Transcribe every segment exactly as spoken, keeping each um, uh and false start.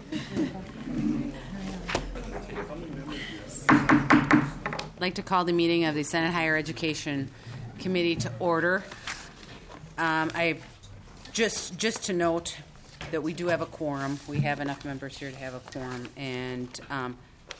I'd like to call the meeting of the Senate Higher Education Committee to order. Um, I just just to note that we do have a quorum. We have enough members here to have a quorum, and um,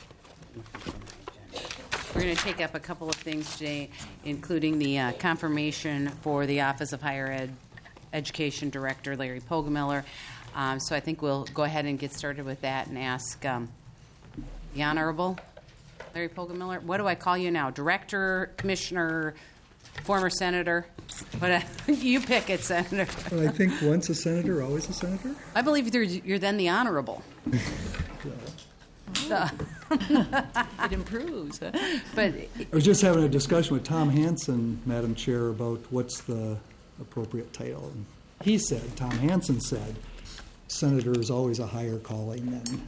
we're going to take up a couple of things today, including the uh, confirmation for the Office of Higher Ed Education Director, Larry Poggemiller. Um, so I think we'll go ahead and get started with that and ask um, the Honorable Larry Poggemiller. What do I call you now? Director, Commissioner, former Senator? What? You pick it, Senator. Well, I think once a senator, always a senator. I believe you're, you're then the Honorable. So. It improves. Huh? But I was just having a discussion with Tom Hansen, Madam Chair, about what's the appropriate title. And he said, Tom Hansen said, senator is always a higher calling than.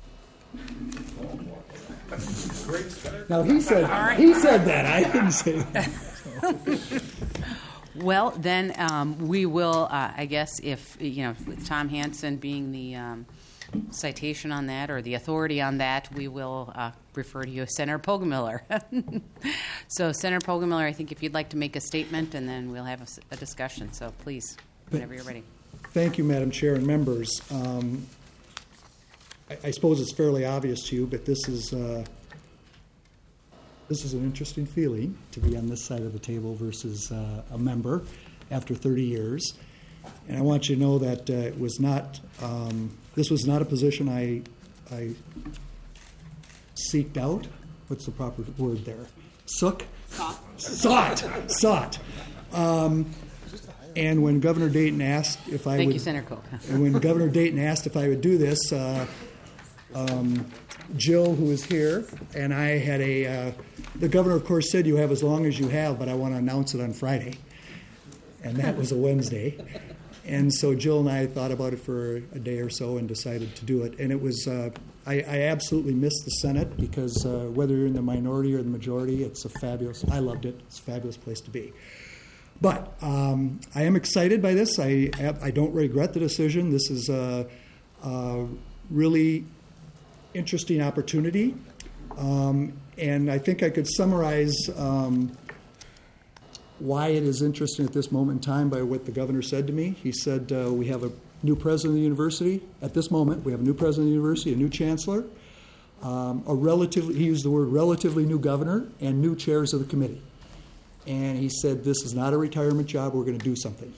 Now he said right. he said that. I didn't say that. So. Well, then um, we will. Uh, I guess if you know, with Tom Hansen being the um, citation on that or the authority on that, we will uh, refer to you as Senator Poggemiller. So, Senator Poggemiller, I think if you'd like to make a statement, and then we'll have a, a discussion. So, please, whenever you're ready. Thank you, Madam Chair and members. Um, I, I suppose it's fairly obvious to you, but this is uh, this is an interesting feeling to be on this side of the table versus uh, a member after thirty years. And I want you to know that uh, it was not. Um, this was not a position I I seeked out. What's the proper word there? Sook? Sought. Sought. Sought. Um, and when Governor Dayton asked if I Thank would, you, Senator Coe. and when Governor Dayton asked if I would do this, uh, um, Jill, who is here, and I had a. Uh, the governor, of course, said you have as long as you have, but I want to announce it on Friday, and that was a Wednesday. And so Jill and I thought about it for a day or so and decided to do it. And it was, uh, I, I absolutely miss the Senate because uh, whether you're in the minority or the majority, it's a fabulous, I loved it. It's a fabulous place to be. But um, I am excited by this. I, I don't regret the decision. This is a, a really interesting opportunity. Um, and I think I could summarize um, why it is interesting at this moment in time by what the governor said to me. He said uh, we have a new president of the university. At this moment, we have a new president of the university, a new chancellor, um, a relatively, he used the word relatively new governor, and new chairs of the committee. And he said this is not a retirement job, we're going to do something.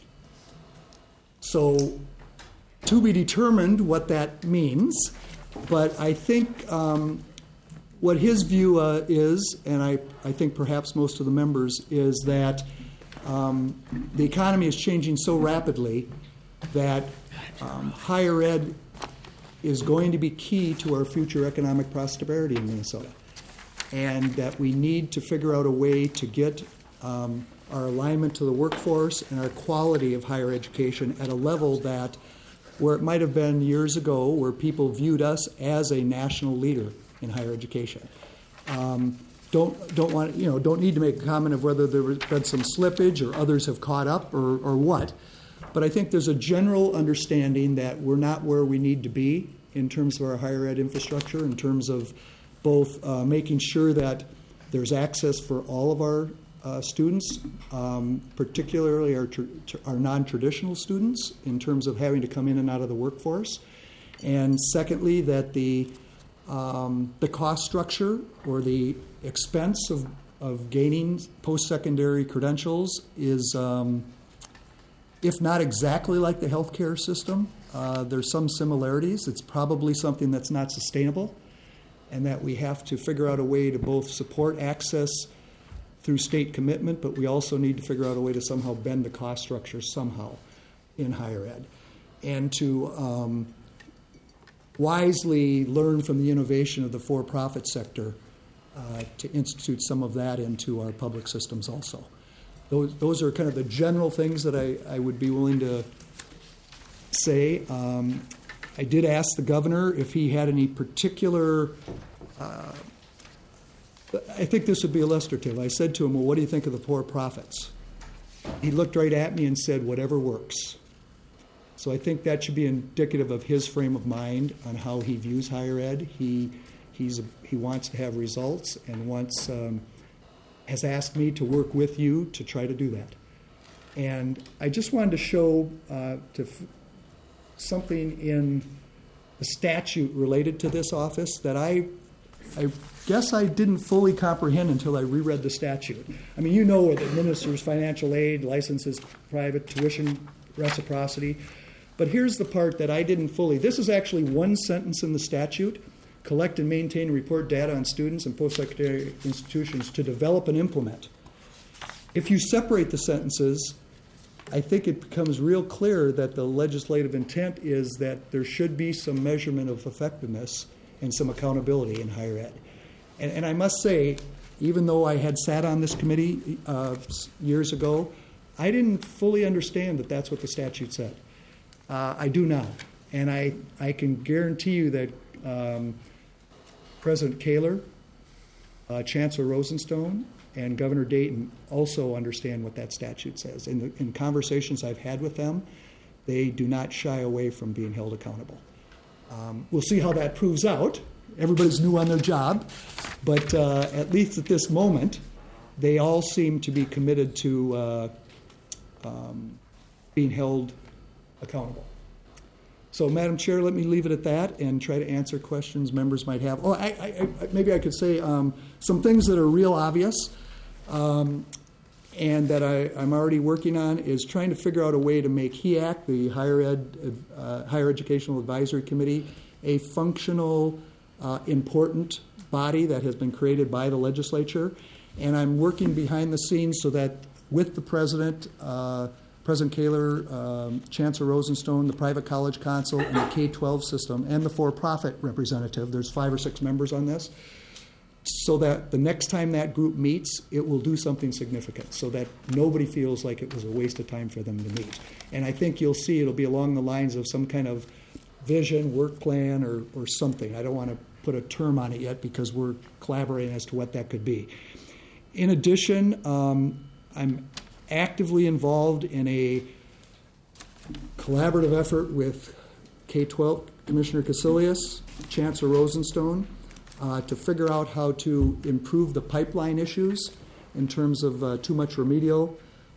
So to be determined what that means, but I think um, what his view uh, is, and I, I think perhaps most of the members, is that um, the economy is changing so rapidly that um, higher ed is going to be key to our future economic prosperity in Minnesota, and that we need to figure out a way to get um, our alignment to the workforce and our quality of higher education at a level that where it might have been years ago where people viewed us as a national leader in higher education. Um, don't don't want you know don't need to make a comment of whether there has been some slippage or others have caught up or, or what, but I think there's a general understanding that we're not where we need to be in terms of our higher ed infrastructure, in terms of both uh, making sure that there's access for all of our uh, students, um, particularly our tr- our non-traditional students, in terms of having to come in and out of the workforce, and secondly that the Um, the cost structure or the expense of, of gaining post-secondary credentials is, um, if not exactly like the healthcare system, uh, there's some similarities. It's probably something that's not sustainable, and that we have to figure out a way to both support access through state commitment, but we also need to figure out a way to somehow bend the cost structure somehow in higher ed, and to um, wisely learn from the innovation of the for-profit sector uh, to institute some of that into our public systems also. Those, those are kind of the general things that I, I would be willing to say. Um, I did ask the governor if he had any particular, uh, I think this would be illustrative. I said to him, well, what do you think of the for-profits? He looked right at me and said, whatever works. So I think that should be indicative of his frame of mind on how he views higher ed. He he's he wants to have results and wants um, has asked me to work with you to try to do that. And I just wanted to show uh, to f- something in the statute related to this office that I I guess I didn't fully comprehend until I reread the statute. I mean, you know it administers financial aid, licenses private tuition reciprocity. But here's the part that I didn't fully. This is actually one sentence in the statute. Collect and maintain and report data on students and post-secondary institutions to develop and implement. If you separate the sentences, I think it becomes real clear that the legislative intent is that there should be some measurement of effectiveness and some accountability in higher ed. And, and I must say, even though I had sat on this committee uh, years ago, I didn't fully understand that that's what the statute said. Uh, I do now. And I, I can guarantee you that um, President Kaler, uh, Chancellor Rosenstone, and Governor Dayton also understand what that statute says. In, the, in conversations I've had with them, they do not shy away from being held accountable. Um, we'll see how that proves out. Everybody's new on their job. But uh, at least at this moment, they all seem to be committed to uh, um, being held accountable. So, Madam Chair, let me leave it at that and try to answer questions members might have. Oh, I, I, I, maybe I could say um, some things that are real obvious um, and that I, I'm already working on is trying to figure out a way to make H E A C, the Higher Ed, uh, Higher Educational Advisory Committee, a functional, uh, important body that has been created by the legislature. And I'm working behind the scenes so that with the President, uh, President Kaler, um, Chancellor Rosenstone, the Private College Council, and the K twelve system, and the for-profit representative. There's five or six members on this. So that the next time that group meets, it will do something significant so that nobody feels like it was a waste of time for them to meet. And I think you'll see it'll be along the lines of some kind of vision, work plan, or, or something. I don't want to put a term on it yet because we're collaborating as to what that could be. In addition, um, I'm actively involved in a collaborative effort with K twelve Commissioner Casilius, Chancellor Rosenstone, uh, to figure out how to improve the pipeline issues in terms of uh, too much remedial,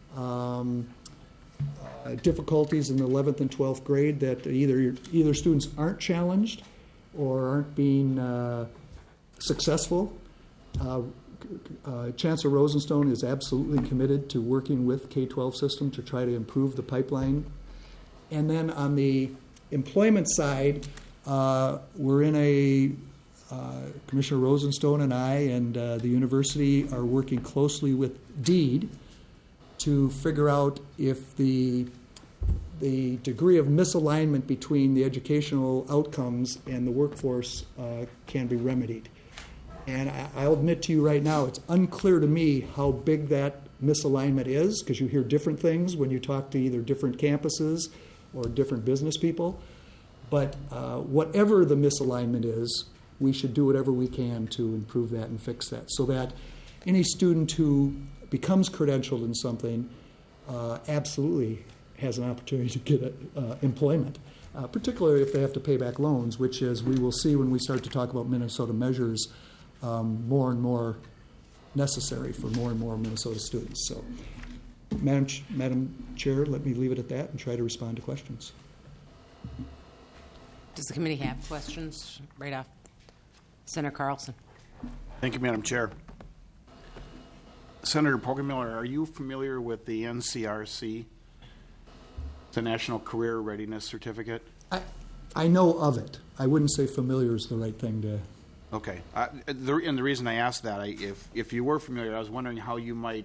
um, uh, difficulties in the eleventh and twelfth grade that either either students aren't challenged or aren't being uh, successful. Uh, Uh, Chancellor Rosenstone is absolutely committed to working with K twelve system to try to improve the pipeline. And then on the employment side, uh, we're in a, uh, Commissioner Rosenstone and I and uh, the university are working closely with DEED to figure out if the the degree of misalignment between the educational outcomes and the workforce uh, can be remedied. And I'll admit to you right now, it's unclear to me how big that misalignment is because you hear different things when you talk to either different campuses or different business people. But uh, whatever the misalignment is, we should do whatever we can to improve that and fix that so that any student who becomes credentialed in something uh, absolutely has an opportunity to get uh, employment, uh, particularly if they have to pay back loans, which, as we will see when we start to talk about Minnesota measures, Um, more and more necessary for more and more Minnesota students. So, Madam, Ch- Madam Chair, let me leave it at that and try to respond to questions. Does the committee have questions right off? Senator Carlson. Thank you, Madam Chair. Senator Poggemiller, are you familiar with the N C R C, the National Career Readiness Certificate? I, I know of it. I wouldn't say familiar is the right thing to... Okay. Uh, the, and the reason I asked that, I, if, if you were familiar, I was wondering how you might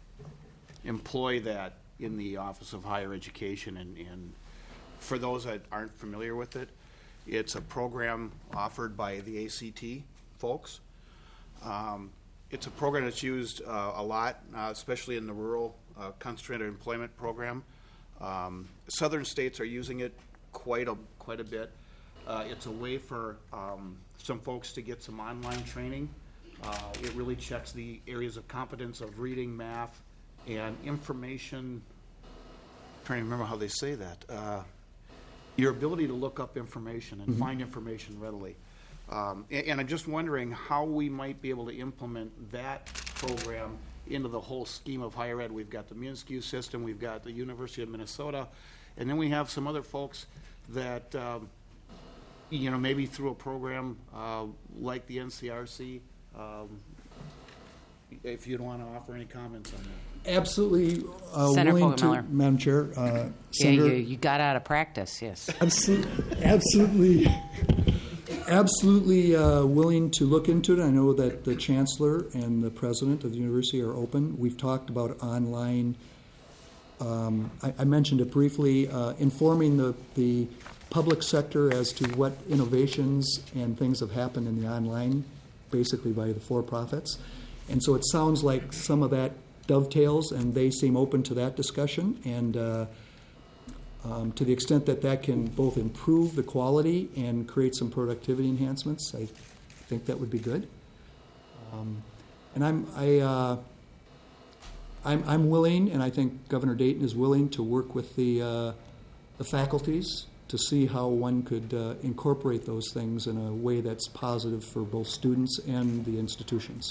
employ that in the Office of Higher Education. And, and for those that aren't familiar with it, it's a program offered by the A C T folks. Um, it's a program that's used uh, a lot, uh, especially in the rural uh, concentrated employment program. Um, southern states are using it quite a, quite a bit. Uh, it's a way for um, some folks to get some online training. Uh, it really checks the areas of competence of reading, math, and information. I'm trying to remember how they say that. Uh, your ability to look up information and find information readily. Um, a- and I'm just wondering how we might be able to implement that program into the whole scheme of higher ed. We've got the Minskew system, we've got the University of Minnesota, and then we have some other folks that, um, you know, maybe through a program uh, like the N C R C. Um, if you'd want to offer any comments on that. Absolutely uh, Senator willing to, Poggemiller. Madam Chair, uh, Yeah, Senator. you, you got out of practice, yes. Absolutely, absolutely, absolutely uh, willing to look into it. I know that the chancellor and the president of the university are open. We've talked about online. Um, I, I mentioned it briefly, uh, informing the the public sector as to what innovations and things have happened in the online, basically by the for-profits. And so it sounds like some of that dovetails, and they seem open to that discussion. And uh, um, to the extent that that can both improve the quality and create some productivity enhancements, I think that would be good. Um, and I'm I uh, I'm I'm willing, and I think Governor Dayton is willing to work with the uh, the faculties to see how one could uh, incorporate those things in a way that's positive for both students and the institutions.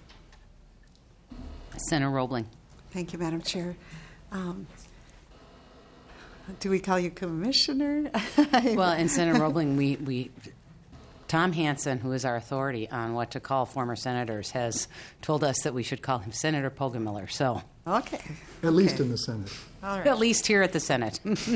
Senator Roebling. Thank you, Madam Chair. Um, do we call you Commissioner? Well, and Senator Roebling, we, we, Tom Hansen, who is our authority on what to call former senators, has told us that we should call him Senator Poggemiller. So, Okay. At least Okay. in the Senate. All right. at least here at the Senate.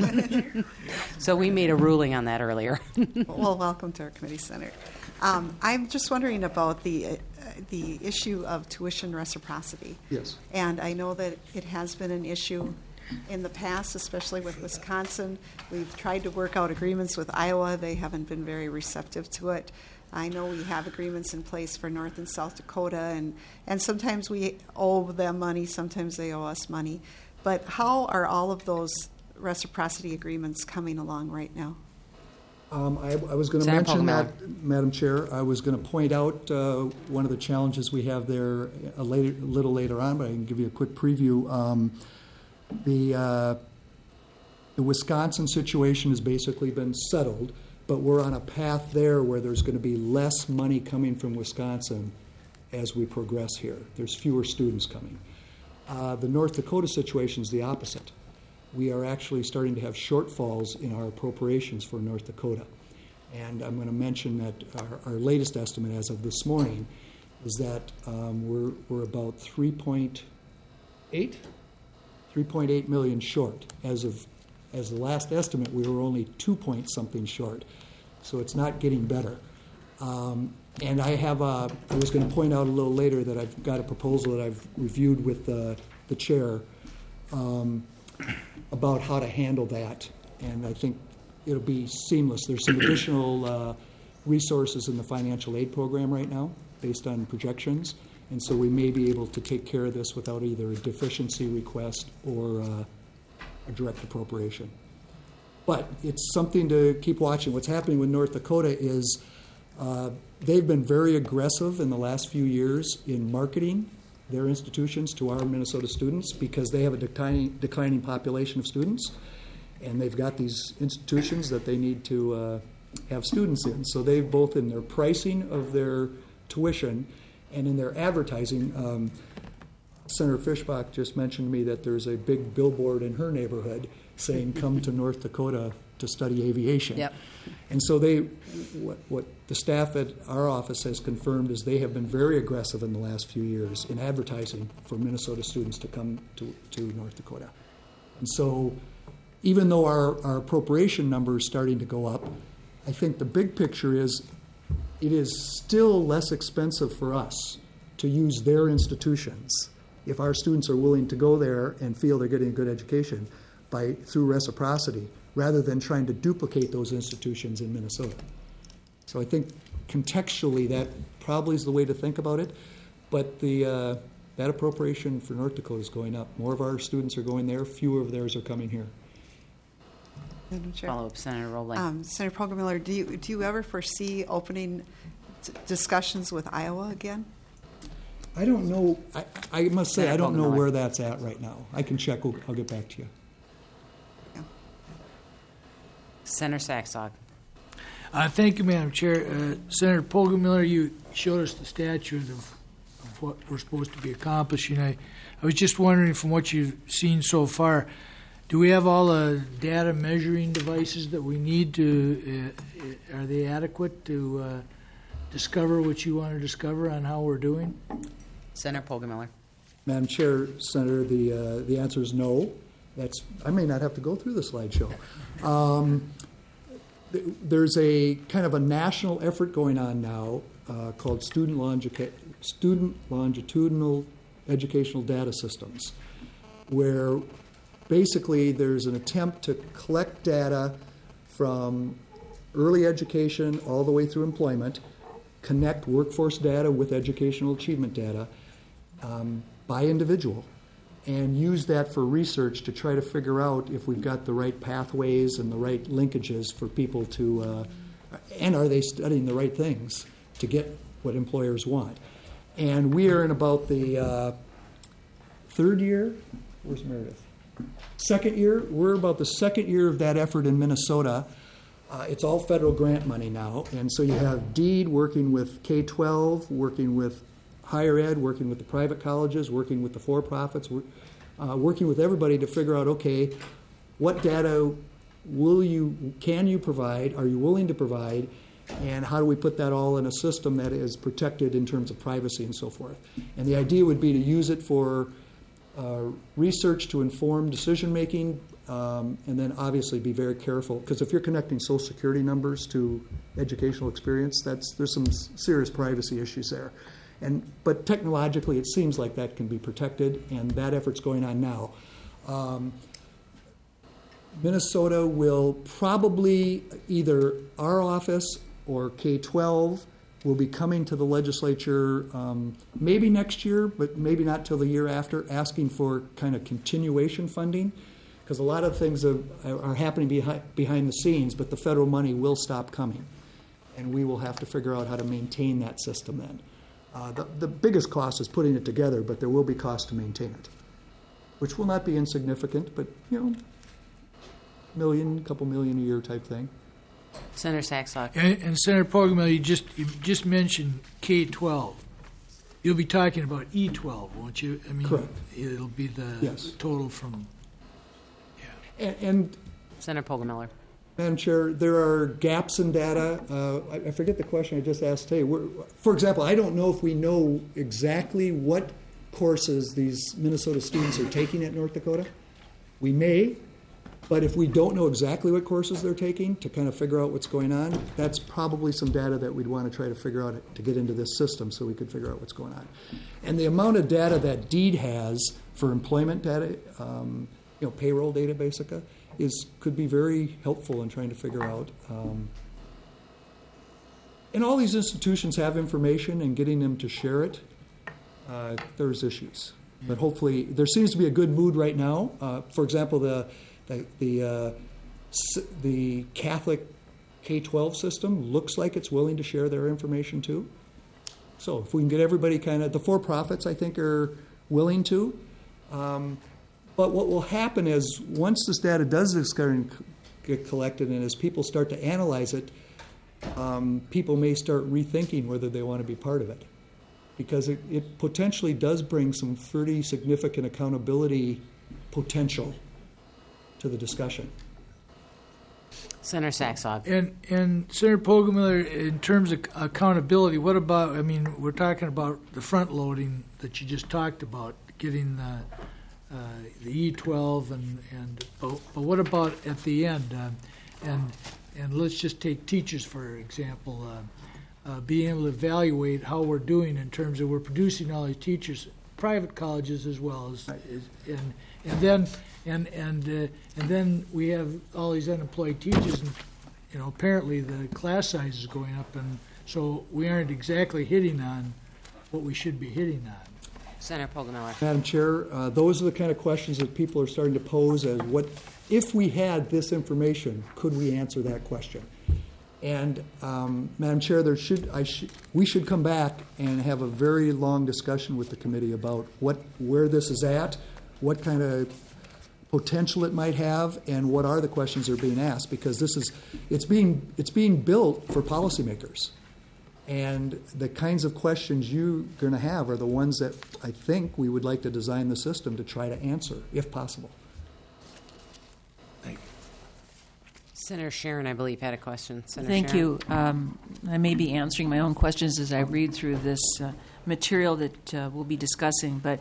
So we made a ruling on that earlier. Well, welcome to our committee, Senator. Um, I'm just wondering about the uh, the issue of tuition reciprocity. Yes. And I know that it has been an issue in the past, especially with Wisconsin. We've tried to work out agreements with Iowa. They haven't been very receptive to it. I know we have agreements in place for North and South Dakota, and, and sometimes we owe them money, sometimes they owe us money. But how are all of those reciprocity agreements coming along right now? Um, I, I was going to Senator mention Poggemiller. that, Madam Chair. I was going to point out uh, one of the challenges we have there a, later, a little later on, but I can give you a quick preview. Um, the uh, the Wisconsin situation has basically been settled, but we're on a path there where there's going to be less money coming from Wisconsin as we progress here. There's fewer students coming. Uh, the North Dakota situation is the opposite. We are actually starting to have shortfalls in our appropriations for North Dakota. And I'm going to mention that our, our latest estimate as of this morning is that um, we're, we're about three point eight, three point eight million short. As of as the last estimate, we were only two point something short. So it's not getting better. Um, and I have a, I was going to point out a little later that I've got a proposal that I've reviewed with uh, the chair um, about how to handle that. And I think it'll be seamless. There's some additional uh, resources in the financial aid program right now based on projections. And so we may be able to take care of this without either a deficiency request or uh, a direct appropriation. But it's something to keep watching. What's happening with North Dakota is uh, they've been very aggressive in the last few years in marketing their institutions to our Minnesota students because they have a declining, declining population of students, and they've got these institutions that they need to uh, have students in. So they've both in their pricing of their tuition and in their advertising. Um, Senator Fischbach just mentioned to me that there's a big billboard in her neighborhood saying, "Come to North Dakota to study aviation." Yep. And so they, what, what the staff at our office has confirmed is they have been very aggressive in the last few years in advertising for Minnesota students to come to, to North Dakota. And so even though our, our appropriation number is starting to go up, I think the big picture is it is still less expensive for us to use their institutions if our students are willing to go there and feel they're getting a good education by through reciprocity, rather than trying to duplicate those institutions in Minnesota. So I think contextually that probably is the way to think about it, but the uh, that appropriation for North Dakota is going up. More of our students are going there, fewer of theirs are coming here. Madam Chair. Follow up, Senator Roebling. Um, Senator Poggemiller, do you, do you ever foresee opening d- discussions with Iowa again? I don't know, I, I must say, I Senator don't know Poggemiller. where that's at right now. I can check, I'll, I'll get back to you. Senator Saxog. Uh, thank you, Madam Chair. Uh, Senator Poggemiller, you showed us the statute of, of what we're supposed to be accomplishing. I, I was just wondering, from what you've seen so far, do we have all the data measuring devices that we need to, uh, are they adequate to uh, discover what you want to discover on how we're doing? Senator Poggemiller. Madam Chair, Senator, the uh, the answer is no. That's I may not have to go through the slideshow. Um, th- there's a kind of a national effort going on now uh, called Student, Longica- Student Longitudinal Educational Data Systems, where basically there's an attempt to collect data from early education all the way through employment, connect workforce data with educational achievement data, um, by individual, and use that for research to try to figure out if we've got the right pathways and the right linkages for people to, uh, and are they studying the right things to get what employers want. And we are in about the uh, third year, where's Meredith? Second year, we're about the second year of that effort in Minnesota. Uh, it's all federal grant money now, and so you have DEED working with K twelve, working with higher ed, working with the private colleges, working with the for-profits, uh, working with everybody to figure out, okay, what data will you, can you provide, are you willing to provide, and how do we put that all in a system that is protected in terms of privacy and so forth. And the idea would be to use it for uh, research to inform decision-making, um, and then obviously be very careful, because if you're connecting Social Security numbers to educational experience, that's there's some serious privacy issues there. And, but technologically, it seems like that can be protected, and that effort's going on now. Um, Minnesota will probably, either our office or K twelve will be coming to the legislature um, maybe next year, but maybe not till the year after, asking for kind of continuation funding, because a lot of things are, are happening behind, behind the scenes, but the federal money will stop coming, and we will have to figure out how to maintain that system then. Uh, the, the biggest cost is putting it together, but there will be cost to maintain it, which will not be insignificant, but, you know, million, couple million a year type thing. Senator Saxog. And, and Senator Poggemiller, you just you just mentioned K twelve. You'll be talking about E twelve, won't you? I mean, Correct. It'll be the Yes. total from. Yeah. And, and Senator Poggemiller. Madam Chair, there are gaps in data. Uh, I, I forget the question I just asked today. We're, for example, I don't know if we know exactly what courses these Minnesota students are taking at North Dakota. We may, but if we don't know exactly what courses they're taking to kind of figure out what's going on, that's probably some data that we'd want to try to figure out to get into this system so we could figure out what's going on. And the amount of data that DEED has for employment data, um, you know, payroll data, basically, is could be very helpful in trying to figure out. Um, and all these institutions have information, and getting them to share it, uh, there's issues. But hopefully, there seems to be a good mood right now. Uh, for example, the the the, uh, s- the Catholic K twelve system looks like it's willing to share their information too. So if we can get everybody kind of, the for-profits I think are willing to. Um, But what will happen is once this data does get collected and as people start to analyze it, um, people may start rethinking whether they want to be part of it. Because it, it potentially does bring some pretty significant accountability potential to the discussion. Senator Saxog. And and Senator Poggemiller, in terms of accountability, what about? I mean, we're talking about the front loading that you just talked about, getting the. Uh, the E twelve and and but, but what about at the end? Uh, and and let's just take teachers for example. Uh, uh, being able to evaluate how we're doing in terms of we're producing all these teachers, private colleges as well as, as and and then and and uh, and then we have all these unemployed teachers, and you know apparently the class size is going up, and so we aren't exactly hitting on what we should be hitting on. Senator Poggemiller. Madam Chair, uh, those are the kind of questions that people are starting to pose as what, if we had this information, could we answer that question? And um, Madam Chair, there should, I should, we should come back and have a very long discussion with the committee about what, where this is at, what kind of potential it might have, and what are the questions that are being asked, because this is it's being it's being built for policymakers. And the kinds of questions you're going to have are the ones that I think we would like to design the system to try to answer, if possible. Senator Sharon, I believe, had a question. Senator Thank Sharon? you. Um, I may be answering my own questions as I read through this uh, material that uh, we'll be discussing, but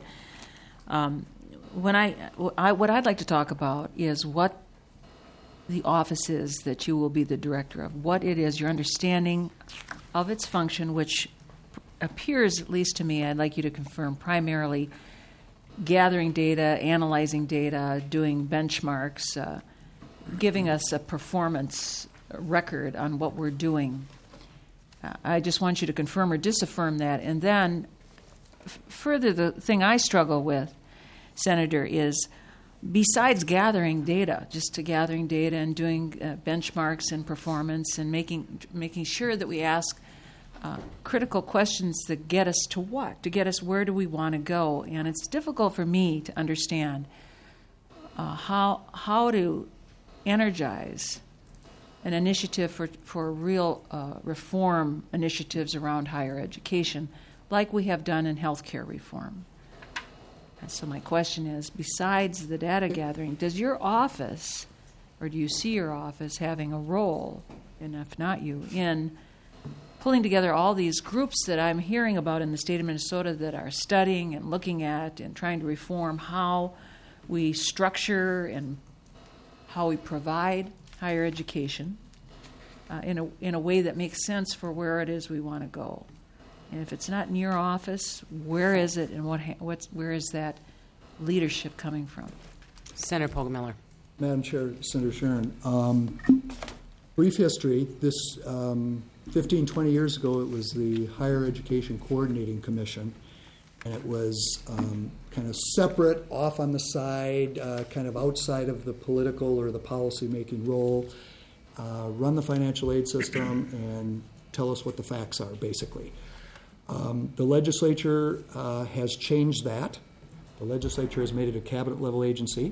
um, when I, I, what I'd like to talk about is what the office is that you will be the director of, what it is, your understanding of its function, which appears, at least to me, I'd like you to confirm, primarily gathering data, analyzing data, doing benchmarks, uh, giving us a performance record on what we're doing. Uh, I just want you to confirm or disaffirm that. And then, f- further, the thing I struggle with, Senator, is besides gathering data, just to gathering data and doing uh, benchmarks and performance and making making sure that we ask uh, critical questions that get us to what? To get us where do we want to go? And it's difficult for me to understand uh, how how to energize an initiative for, for real uh, reform initiatives around higher education, like we have done in healthcare reform. And so my question is, besides the data gathering, does your office, or do you see your office having a role, and if not you, in pulling together all these groups that I'm hearing about in the state of Minnesota that are studying and looking at and trying to reform how we structure and how we provide higher education uh, in a in a way that makes sense for where it is we want to go? And if it's not in your office, where is it, and what ha- what's where is that leadership coming from? Senator Poggemiller. Madam Chair, Senator Sharon, um, brief history. This um, fifteen, twenty years ago, it was the Higher Education Coordinating Commission, and it was um, kind of separate, off on the side, uh, kind of outside of the political or the policy-making role, uh, run the financial aid system, and tell us what the facts are, basically. Um, the legislature uh, has changed that. The legislature has made it a cabinet-level agency.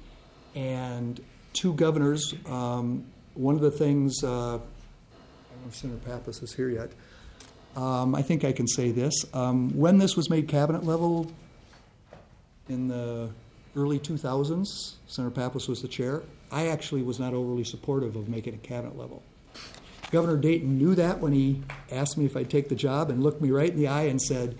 And two governors, um, one of the things, uh, I don't know if Senator Pappas is here yet, um, I think I can say this. Um, when this was made cabinet level in the early two thousands, Senator Pappas was the chair, I actually was not overly supportive of making it cabinet level. Governor Dayton knew that when he asked me if I'd take the job and looked me right in the eye and said,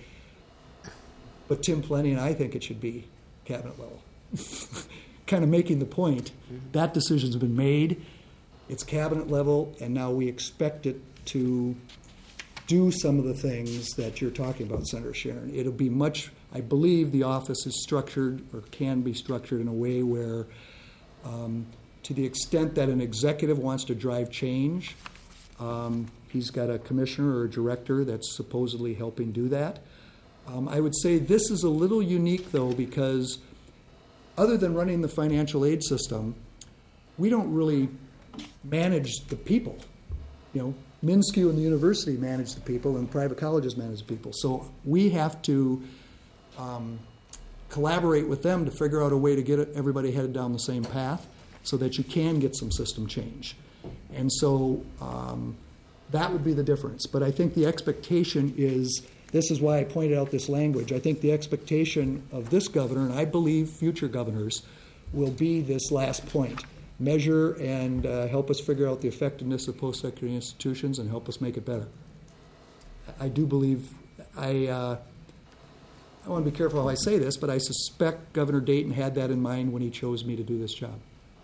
but Tim Plenty and I think it should be cabinet level. Kind of making the point, that decision's been made, it's cabinet level, and now we expect it to do some of the things that you're talking about, Senator Sharon. It'll be much, I believe the office is structured or can be structured in a way where um, to the extent that an executive wants to drive change, um, he's got a commissioner or a director that's supposedly helping do that. Um, I would say this is a little unique, though, because other than running the financial aid system, we don't really manage the people. You know, MnSCU and the university manage the people, and private colleges manage the people. So we have to um, collaborate with them to figure out a way to get everybody headed down the same path so that you can get some system change. And so um, that would be the difference. But I think the expectation is, this is why I pointed out this language, I think the expectation of this governor, and I believe future governors, will be this last point. Measure and uh, help us figure out the effectiveness of post-secondary institutions and help us make it better. I do believe, I, uh, I want to be careful how I say this, but I suspect Governor Dayton had that in mind when he chose me to do this job.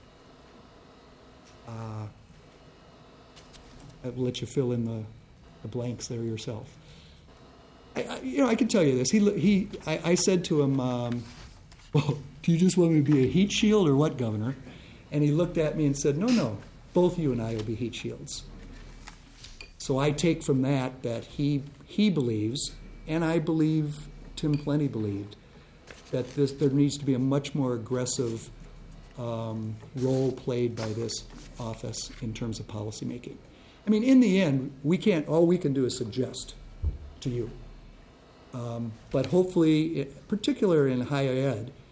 Uh, I'll let you fill in the, the blanks there yourself. I, I, you know, I can tell you this. He, he, I, I said to him, um, well, do you just want me to be a heat shield or what, Governor? And he looked at me and said, no, no, both you and I will be heat shields. So I take from that that he he believes, and I believe Tim Plenty believed, that this, there needs to be a much more aggressive um, role played by this office in terms of policy making. I mean, in the end, we can't, all we can do is suggest to you. Um, but hopefully, particularly in higher ed,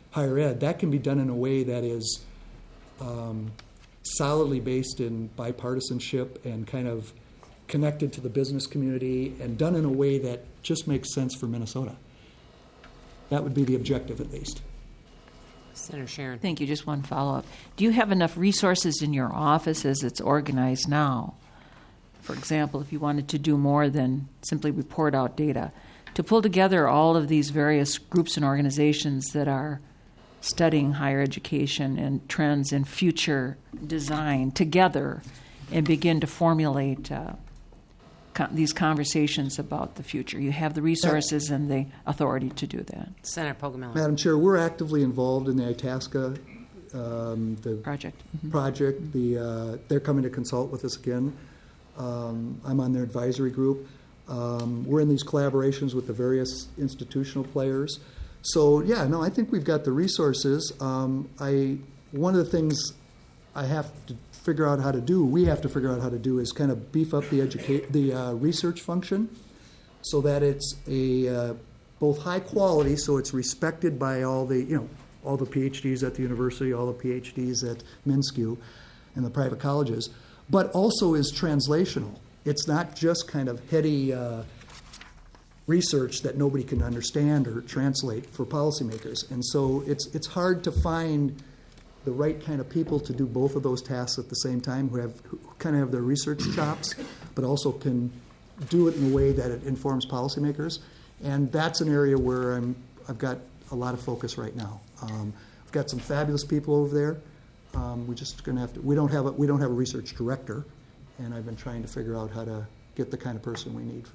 higher ed, that can be done in a way that is um, solidly based in bipartisanship and kind of connected to the business community and done in a way that just makes sense for Minnesota. That would be the objective, at least. Senator Sharon. Thank you. Just one follow-up. Do you have enough resources in your office as it's organized now? For example, if you wanted to do more than simply report out data, to pull together all of these various groups and organizations that are studying higher education and trends in future design together and begin to formulate uh, co- these conversations about the future. You have the resources and the authority to do that. Senator Pogomiller. Madam Chair, we're actively involved in the Itasca um, the Project. Mhm. project. The, uh, they're coming to consult with us again. Um, I'm on their advisory group. Um, we're in these collaborations with the various institutional players. So, yeah, no, I think we've got the resources. Um, I one of the things I have to figure out how to do, we have to figure out how to do, is kind of beef up the educate the uh, research function, so that it's a uh, both high quality, so it's respected by all the you know all the PhDs at the university, all the PhDs at MnSCU, and the private colleges, but also is translational. It's not just kind of heady uh, research that nobody can understand or translate for policymakers. And so it's it's hard to find the right kind of people to do both of those tasks at the same time, who have who kind of have their research chops, but also can do it in a way that it informs policymakers. And that's an area where I'm I've got a lot of focus right now. Um, I've got some fabulous people over there. Um, we're just going to have to. We don't have a we don't have a research director, and I've been trying to figure out how to get the kind of person we need for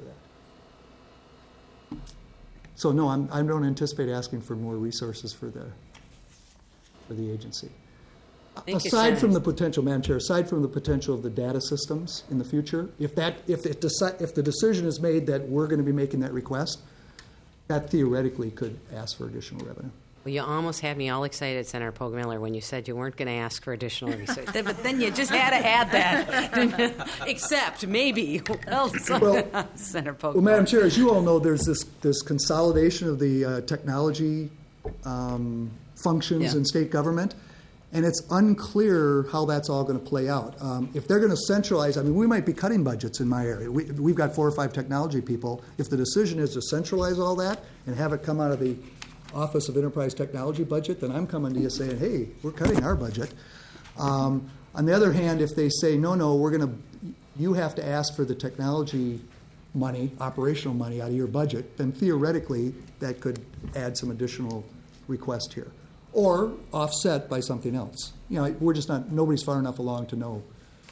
that. So no, I'm, I don't anticipate asking for more resources for the for the agency. Thank you, aside Senator. from the potential, Madam Chair, aside from the potential of the data systems in the future, if that if it deci- if the decision is made that we're going to be making that request, that theoretically could ask for additional revenue. Well, you almost had me all excited, Senator Pogomiller, when you said you weren't going to ask for additional research. But then you just had to add that. Except, maybe. Well, Well, Senator Pogomiller. Well, Madam Chair, as you all know, there's this this consolidation of the uh, technology um, functions Yeah. in state government, and it's unclear how that's all going to play out. Um, if they're going to centralize, I mean, we might be cutting budgets in my area. We, we've got four or five technology people. If the decision is to centralize all that and have it come out of the Office of Enterprise Technology budget, then I'm coming to you saying, hey, we're cutting our budget. Um, on the other hand, if they say, no, no, we're going to, you have to ask for the technology money, operational money out of your budget, then theoretically that could add some additional request here. Or offset by something else. You know, we're just not, nobody's far enough along to know.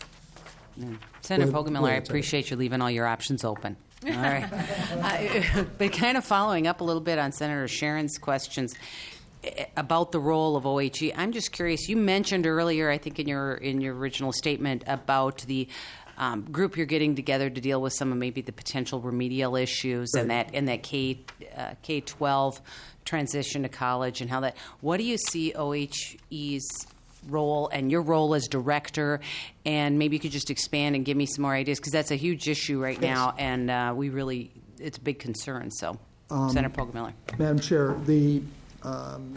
Senator Well, Pogomiller, well, I it's appreciate you leaving all your options open. All right. uh, but kind of following up a little bit on Senator Sharon's questions eh, about the role of O H E, I'm just curious. You mentioned earlier, I think in your in your original statement, about the um, group you're getting together to deal with some of maybe the potential remedial issues and Right. that and that K uh, K twelve transition to college and how that. What do you see O H E's role and your role as director, and maybe you could just expand and give me some more ideas, because that's a huge issue right Yes. now, and uh, we really, it's a big concern. So, Um, Senator Pogomiller. Madam Chair, the um,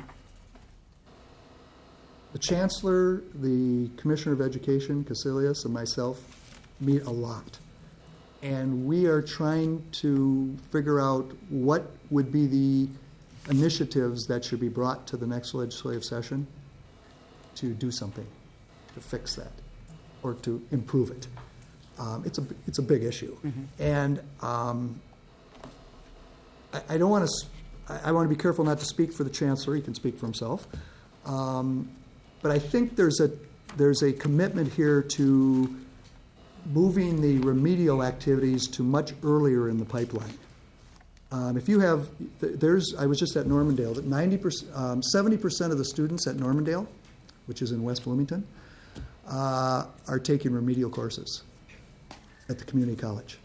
the Chancellor, the Commissioner of Education, Casilius, and myself meet a lot. And we are trying to figure out what would be the initiatives that should be brought to the next legislative session to do something, to fix that, or to improve it. Um, it's a it's a big issue, and um, I, I don't want to. I, I want to be careful not to speak for the Chancellor. He can speak for himself, um, but I think there's a there's a commitment here to moving the remedial activities to much earlier in the pipeline. Um, if you have, there's, I was just at Normandale, that ninety percent, um, seventy percent of the students at Normandale, which is in West Bloomington, uh, are taking remedial courses at the community college.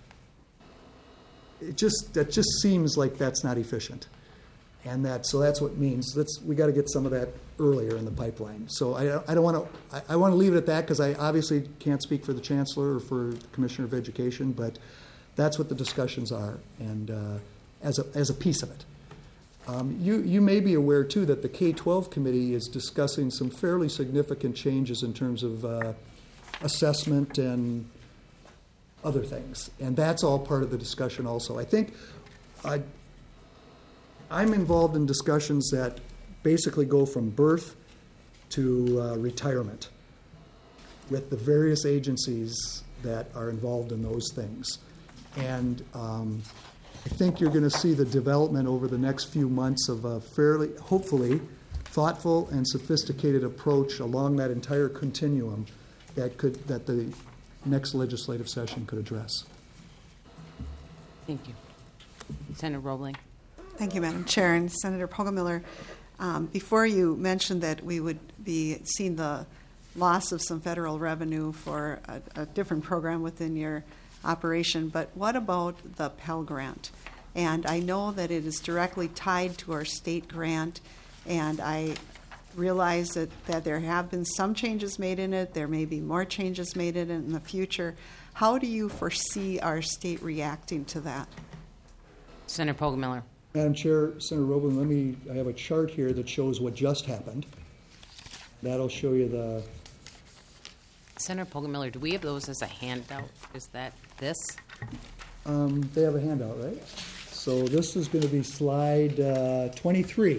It just, that just seems like that's not efficient. And that, so that's what it means. Let's, we got to get some of that earlier in the pipeline. So I, I don't want to, I, I want to leave it at that, because I obviously can't speak for the Chancellor or for the Commissioner of Education, but that's what the discussions are, and uh, as a as a piece of it. Um, you, you may be aware, too, that the K twelve committee is discussing some fairly significant changes in terms of uh, assessment and other things. And that's all part of the discussion also. I think I, I'm involved in discussions that basically go from birth to uh, retirement with the various agencies that are involved in those things. And um, I think you're going to see the development over the next few months of a fairly, hopefully, thoughtful and sophisticated approach along that entire continuum that could that the next legislative session could address. Thank you. Senator Roebling. Thank you, Madam Chair. And Senator Poggemiller, um, before you mentioned that we would be seeing the loss of some federal revenue for a, a different program within your operation, but what about the Pell Grant? And I know that it is directly tied to our state grant, and I realize that, that there have been some changes made in it. There may be more changes made in it in the future. How do you foresee our state reacting to that? Senator Poggemiller. Madam Chair, Senator Roebling, let me, I have a chart here that shows what just happened. That'll show you the, Senator Poggemiller, do we have those as a handout? Is that this? um, they have a handout, right? So this is going to be slide uh, twenty-three.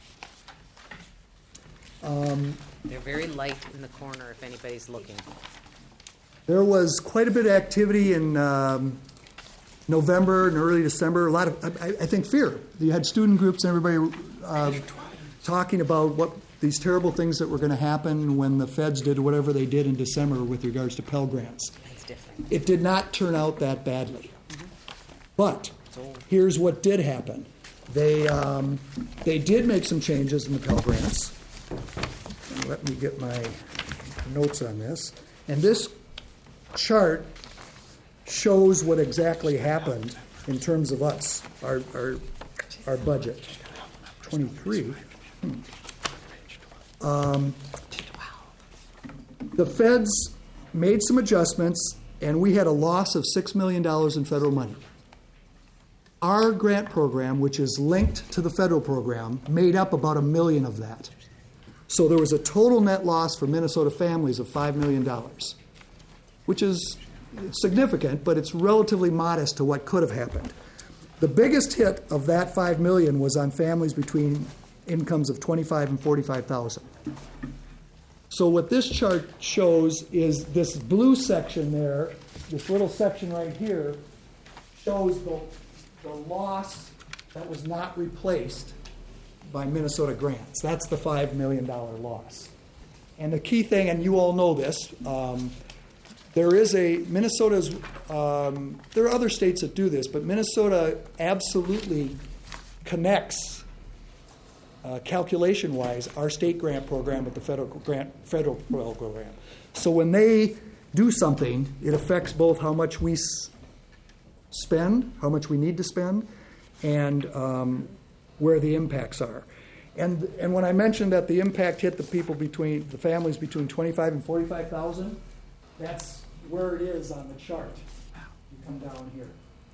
They're very light in the corner if anybody's looking. There was quite a bit of activity in um, November and early December. A lot of, I, I think, fear. You had student groups and everybody uh, talking about what these terrible things that were going to happen when the feds did whatever they did in December with regards to Pell Grants. It's different. It did not turn out that badly. But here's what did happen. They, um, they did make some changes in the Pell Grants. Let me get my notes on this. And this chart shows what exactly happened in terms of us, our, our, our budget. twenty-three. Hmm. Um, the feds made some adjustments, and we had a loss of six million dollars in federal money. Our grant program, which is linked to the federal program, made up about a million of that. So there was a total net loss for Minnesota families of five million dollars, which is significant, but it's relatively modest to what could have happened. The biggest hit of that five million dollars was on families between incomes of twenty-five and forty-five thousand. So what this chart shows is this blue section there, this little section right here, shows the, the loss that was not replaced by Minnesota grants. That's the five million dollars loss. And the key thing, and you all know this, um, there is a, Minnesota's, um, there are other states that do this, but Minnesota absolutely connects Uh, calculation-wise, our state grant program with the federal grant federal program. So when they do something, it affects both how much we s- spend, how much we need to spend, and um, where the impacts are. And and when I mentioned that the impact hit the people between the families between twenty-five and forty-five thousand, that's where it is on the chart. You come down here.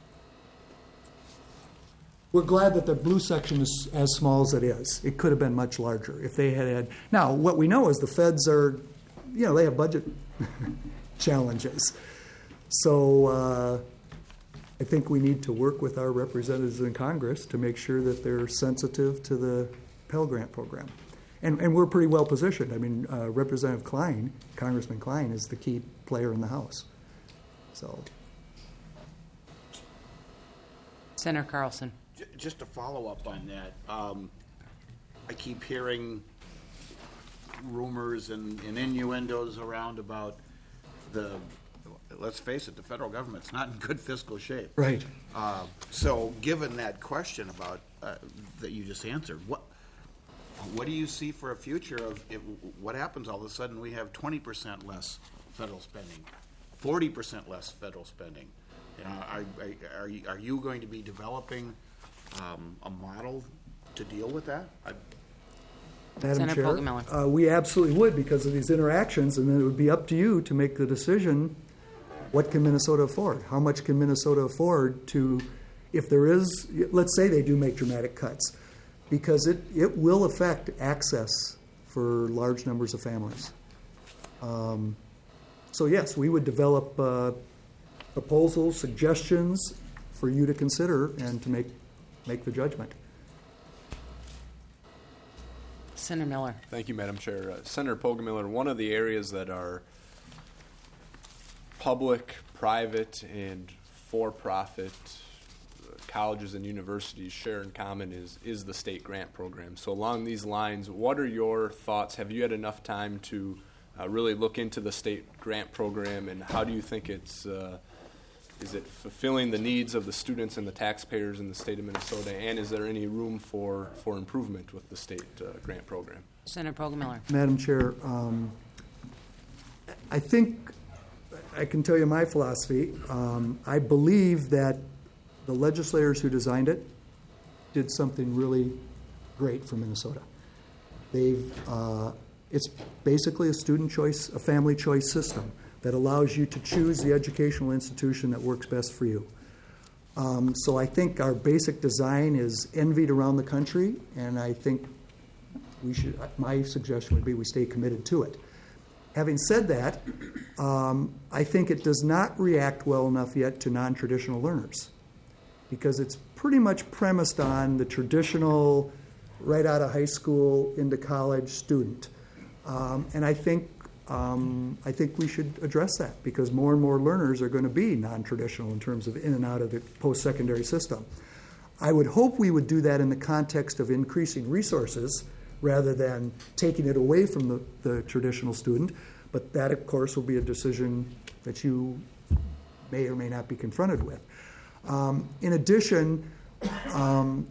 We're glad that the blue section is as small as it is. It could have been much larger if they had had. Now, what we know is the feds are, you know, they have budget challenges. So uh, I think we need to work with our representatives in Congress to make sure that they're sensitive to the Pell Grant program. And, and we're pretty well positioned. I mean, uh, Representative Klein, Congressman Klein, is the key player in the House. So, Senator Carlson. J- Just to follow up on that, um, I keep hearing rumors and, and innuendos around about the, let's face it, the federal government's not in good fiscal shape. right. Uh, so given that question about, uh, that you just answered, what, what do you see for a future of, if, what happens all of a sudden we have twenty percent less federal spending, forty percent less federal spending? You know, are, are, are you, are you going to be developing um, a model to deal with that? I, Madam Senator Chair, Poggemiller. uh, we absolutely would because of these interactions, and then it would be up to you to make the decision, what can Minnesota afford? How much can Minnesota afford to, if there is, let's say they do make dramatic cuts. because it, it will affect access for large numbers of families. Um, so yes, we would develop uh, proposals, suggestions for you to consider and to make make the judgment. Senator Miller. Thank you, Madam Chair. Uh, Senator Poggemiller, one of the areas that are public, private, and for-profit uh, colleges and universities share in common is, is the state grant program. So along these lines, what are your thoughts? Have you had enough time to uh, really look into the state grant program, and how do you think it's uh, is it fulfilling the needs of the students and the taxpayers in the state of Minnesota, and is there any room for, for improvement with the state uh, grant program? Senator Poggemiller. Madam Chair, um, I think I can tell you my philosophy. Um, I believe that the legislators who designed it did something really great for Minnesota. They've uh, it's basically a student choice, a family choice system that allows you to choose the educational institution that works best for you. Um, so I think our basic design is envied around the country, and I think we should. My suggestion would be we stay committed to it. Having said that, um, I think it does not react well enough yet to non-traditional learners, because it's pretty much premised on the traditional, right out of high school into college student, um, and I think. Um, I think we should address that, because more and more learners are going to be non-traditional in terms of in and out of the post-secondary system. I would hope we would do that in the context of increasing resources rather than taking it away from the, the traditional student, but that, of course, will be a decision that you may or may not be confronted with. Um, in addition, um,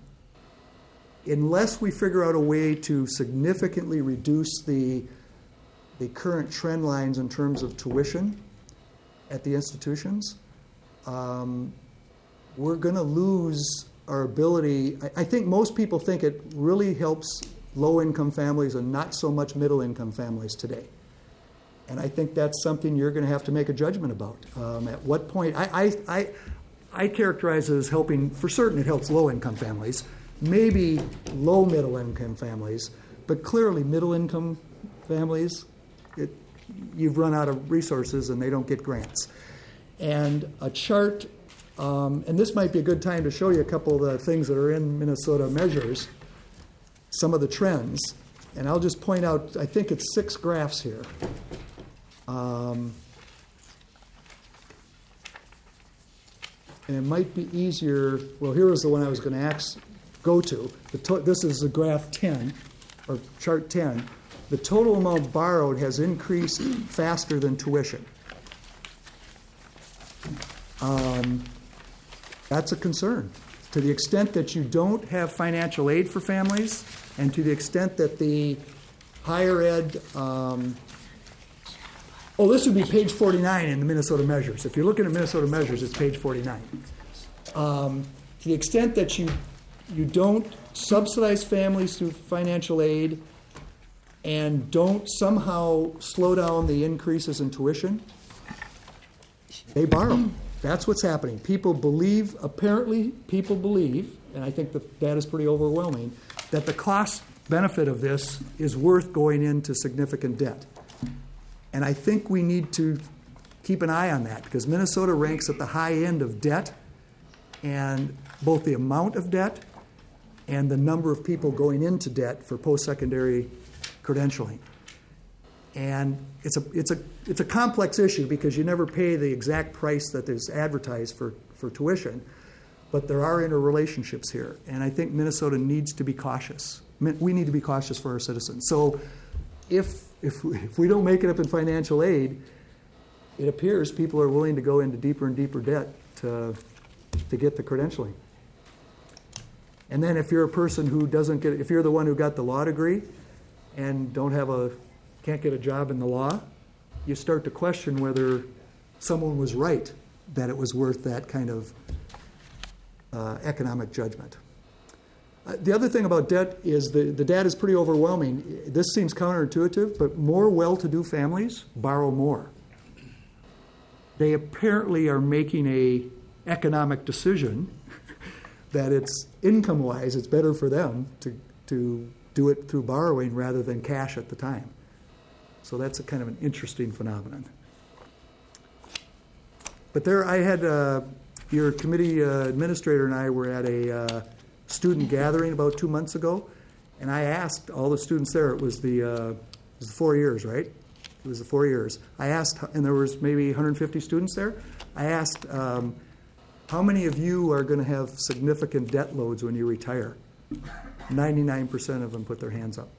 unless we figure out a way to significantly reduce the the current trend lines in terms of tuition at the institutions, um, we're going to lose our ability. I, I think most people think it really helps low-income families and not so much middle-income families today. And I think that's something you're going to have to make a judgment about. Um, at what point, I, I, I, I characterize it as helping, for certain it helps low-income families, maybe low-middle-income families, but clearly middle-income families, It, you've run out of resources and they don't get grants. And a chart, um, and this might be a good time to show you a couple of the things that are in Minnesota measures, some of the trends. And I'll just point out, I think it's six graphs here. Um, and it might be easier, well, here was the one I was going to ask, go to. The to, this is the graph ten, or chart ten. The total amount borrowed has increased faster than tuition. Um, that's a concern. To the extent that you don't have financial aid for families, and to the extent that the higher ed, um, oh, this would be page forty-nine in the Minnesota Measures. If you're looking at Minnesota Measures, it's page forty-nine. Um, to the extent that you you don't subsidize families through financial aid, and don't somehow slow down the increases in tuition, they borrow. That's what's happening. People believe, apparently people believe, and I think the data is pretty overwhelming, that the cost benefit of this is worth going into significant debt. And I think we need to keep an eye on that, because Minnesota ranks at the high end of debt, and both the amount of debt and the number of people going into debt for post-secondary credentialing. And it's a it's a it's a complex issue, because you never pay the exact price that is advertised for, for tuition, but there are interrelationships here, and I think Minnesota needs to be cautious. We need to be cautious for our citizens. So if if we, if we don't make it up in financial aid, it appears people are willing to go into deeper and deeper debt to to get the credentialing. And then if you're a person who doesn't get, if you're the one who got the law degree and don't have a, can't get a job in the law, you start to question whether someone was right that it was worth that kind of uh, economic judgment. Uh, the other thing about debt is the, the data is pretty overwhelming. This seems counterintuitive, but more well-to-do families borrow more. They apparently are making a economic decision that it's income-wise, it's better for them to, to do it through borrowing rather than cash at the time. So that's a kind of an interesting phenomenon. But there, I had, uh, your committee uh, administrator and I were at a uh, student gathering about two months ago, and I asked all the students there, it was the, uh, it was the four years, right? It was the four years. I asked, and there was maybe one hundred fifty students there, I asked, um, how many of you are going to have significant debt loads when you retire? ninety-nine percent of them put their hands up.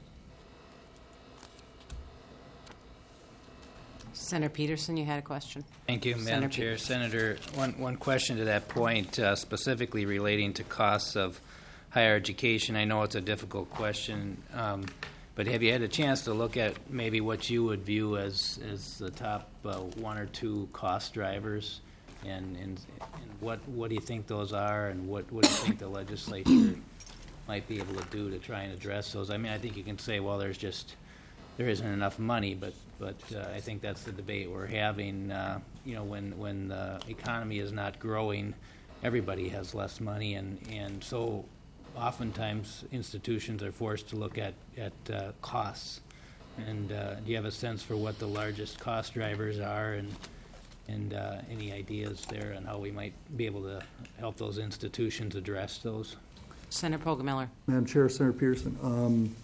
Senator Peterson, you had a question. Thank you, Senator Madam Chair. Peters. Senator, one, one question to that point, uh, specifically relating to costs of higher education. I know it's a difficult question, um, but have you had a chance to look at maybe what you would view as, as the top uh, one or two cost drivers? And, and, and what, what do you think those are, and what, what do you think the legislature might be able to do to try and address those? I mean, I think you can say, well, there's just, there isn't enough money, but but uh, I think that's the debate we're having. Uh, you know, when when the economy is not growing, everybody has less money, and, and so oftentimes institutions are forced to look at at uh, costs. And uh, do you have a sense for what the largest cost drivers are, and and uh, any ideas there on how we might be able to help those institutions address those? Senator Poggemiller. Madam Chair, Senator Pearson, um,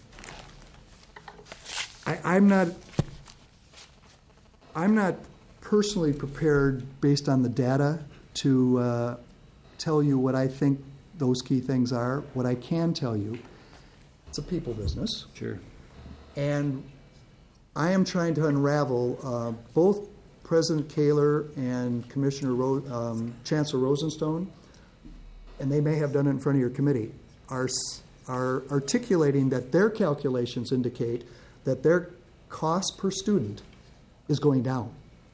I, I'm not. I'm not personally prepared, based on the data, to uh, tell you what I think those key things are. What I can tell you, it's a people business. Sure. And I am trying to unravel uh, both President Kaler and Commissioner Ro- um, Chancellor Rosenstone, and they may have done it in front of your committee, are, are articulating that their calculations indicate that their cost per student is going down.